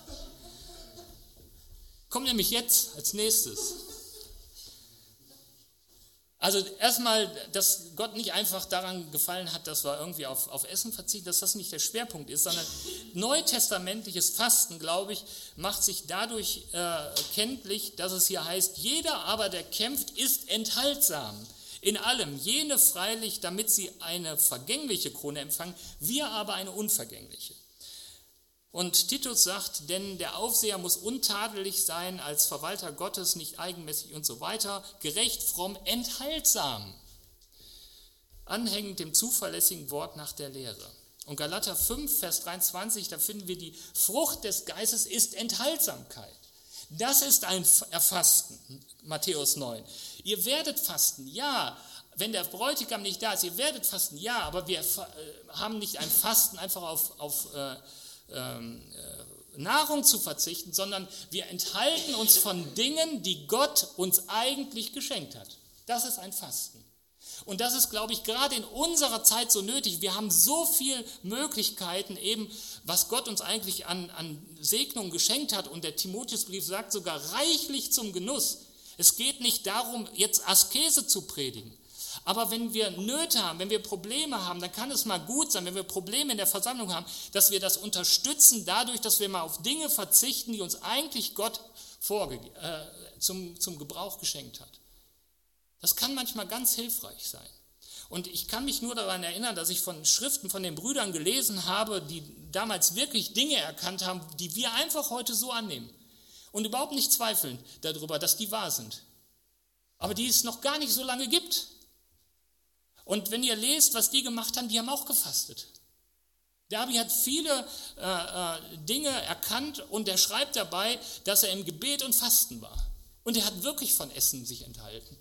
Kommt nämlich jetzt als nächstes. Also erstmal, dass Gott nicht einfach daran gefallen hat, dass wir irgendwie auf, auf Essen verzichten, dass das nicht der Schwerpunkt ist, sondern neutestamentliches Fasten, glaube ich, macht sich dadurch äh, kenntlich, dass es hier heißt, jeder aber, der kämpft, ist enthaltsam. In allem, jene freilich, damit sie eine vergängliche Krone empfangen, wir aber eine unvergängliche. Und Titus sagt, denn der Aufseher muss untadelig sein, als Verwalter Gottes, nicht eigenmäßig und so weiter, gerecht, fromm, enthaltsam, anhängend dem zuverlässigen Wort nach der Lehre. Und Galater fünf, Vers dreiundzwanzig, da finden wir, die Frucht des Geistes ist Enthaltsamkeit. Das ist ein Fasten, Matthäus neun. Ihr werdet fasten, ja, wenn der Bräutigam nicht da ist, ihr werdet fasten, ja, aber wir haben nicht ein Fasten einfach auf, auf äh, ähm, äh, Nahrung zu verzichten, sondern wir enthalten uns von Dingen, die Gott uns eigentlich geschenkt hat. Das ist ein Fasten. Und das ist, glaube ich, gerade in unserer Zeit so nötig. Wir haben so viele Möglichkeiten, eben, was Gott uns eigentlich an, an Segnungen geschenkt hat. Und der Timotheusbrief sagt sogar reichlich zum Genuss. Es geht nicht darum, jetzt Askese zu predigen. Aber wenn wir Nöte haben, wenn wir Probleme haben, dann kann es mal gut sein, wenn wir Probleme in der Versammlung haben, dass wir das unterstützen dadurch, dass wir mal auf Dinge verzichten, die uns eigentlich Gott vorge- äh, zum, zum Gebrauch geschenkt hat. Das kann manchmal ganz hilfreich sein. Und ich kann mich nur daran erinnern, dass ich von Schriften von den Brüdern gelesen habe, die damals wirklich Dinge erkannt haben, die wir einfach heute so annehmen. Und überhaupt nicht zweifeln darüber, dass die wahr sind. Aber die es noch gar nicht so lange gibt. Und wenn ihr lest, was die gemacht haben, die haben auch gefastet. Davi hat viele äh, äh, Dinge erkannt und er schreibt dabei, dass er im Gebet und Fasten war. Und er hat wirklich von Essen sich enthalten.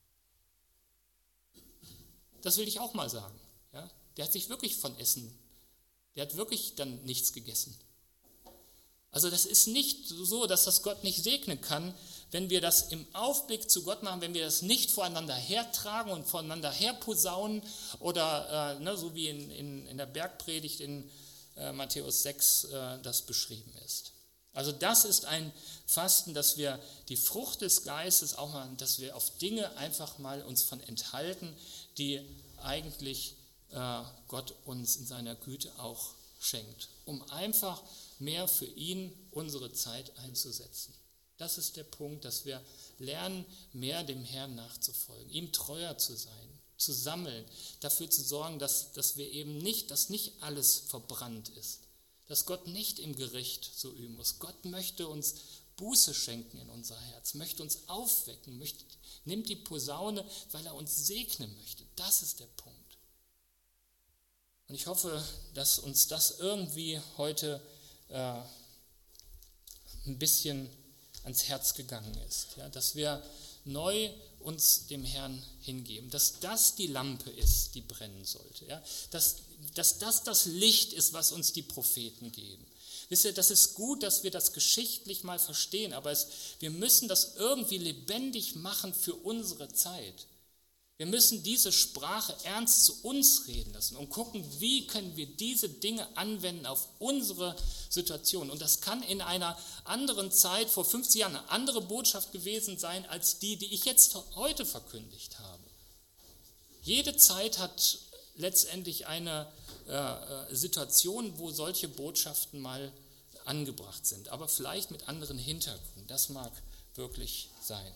Das will ich auch mal sagen. Ja? Der hat sich wirklich von Essen, der hat wirklich dann nichts gegessen. Also das ist nicht so, dass das Gott nicht segnen kann, wenn wir das im Aufblick zu Gott machen, wenn wir das nicht voreinander hertragen und voreinander herposaunen oder äh, ne, so wie in, in, in der Bergpredigt in äh, Matthäus sechs äh, das beschrieben ist. Also das ist ein Fasten, dass wir die Frucht des Geistes auch mal, dass wir auf Dinge einfach mal uns von enthalten, die eigentlich äh, Gott uns in seiner Güte auch schenkt, um einfach mehr für ihn unsere Zeit einzusetzen. Das ist der Punkt, dass wir lernen, mehr dem Herrn nachzufolgen, ihm treuer zu sein, zu sammeln, dafür zu sorgen, dass, dass wir eben nicht, dass nicht alles verbrannt ist, dass Gott nicht im Gericht so üben muss. Gott möchte uns Buße schenken in unser Herz, möchte uns aufwecken, möchte, nimmt die Posaune, weil er uns segnen möchte. Das ist der Punkt. Und ich hoffe, dass uns das irgendwie heute äh, ein bisschen ans Herz gegangen ist, ja, dass wir neu uns dem Herrn hingeben, dass das die Lampe ist, die brennen sollte, ja? dass, dass das das Licht ist, was uns die Propheten geben. Wisst ihr, das ist gut, dass wir das geschichtlich mal verstehen, aber es, wir müssen das irgendwie lebendig machen für unsere Zeit. Wir müssen diese Sprache ernst zu uns reden lassen und gucken, wie können wir diese Dinge anwenden auf unsere Situation. Und das kann in einer anderen Zeit, vor fünfzig Jahren, eine andere Botschaft gewesen sein, als die, die ich jetzt heute verkündigt habe. Jede Zeit hat letztendlich eine äh, Situation, wo solche Botschaften mal angebracht sind, aber vielleicht mit anderen Hintergründen. Das mag wirklich sein.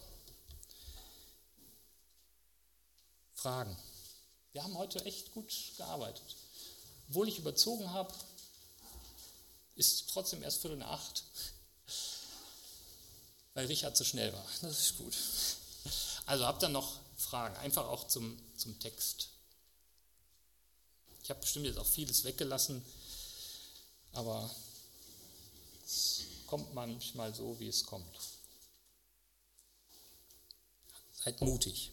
Fragen. Wir haben heute echt gut gearbeitet. Obwohl ich überzogen habe, ist trotzdem erst Viertel nach acht, weil Richard zu schnell war. Das ist gut. Also habt ihr noch Fragen, einfach auch zum, zum Text. Ich habe bestimmt jetzt auch vieles weggelassen, aber es kommt manchmal so, wie es kommt. Seid mutig.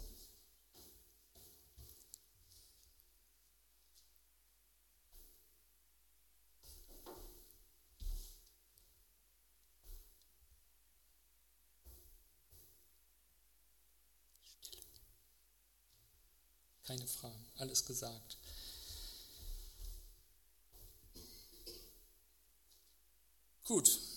Keine Fragen, alles gesagt. Gut.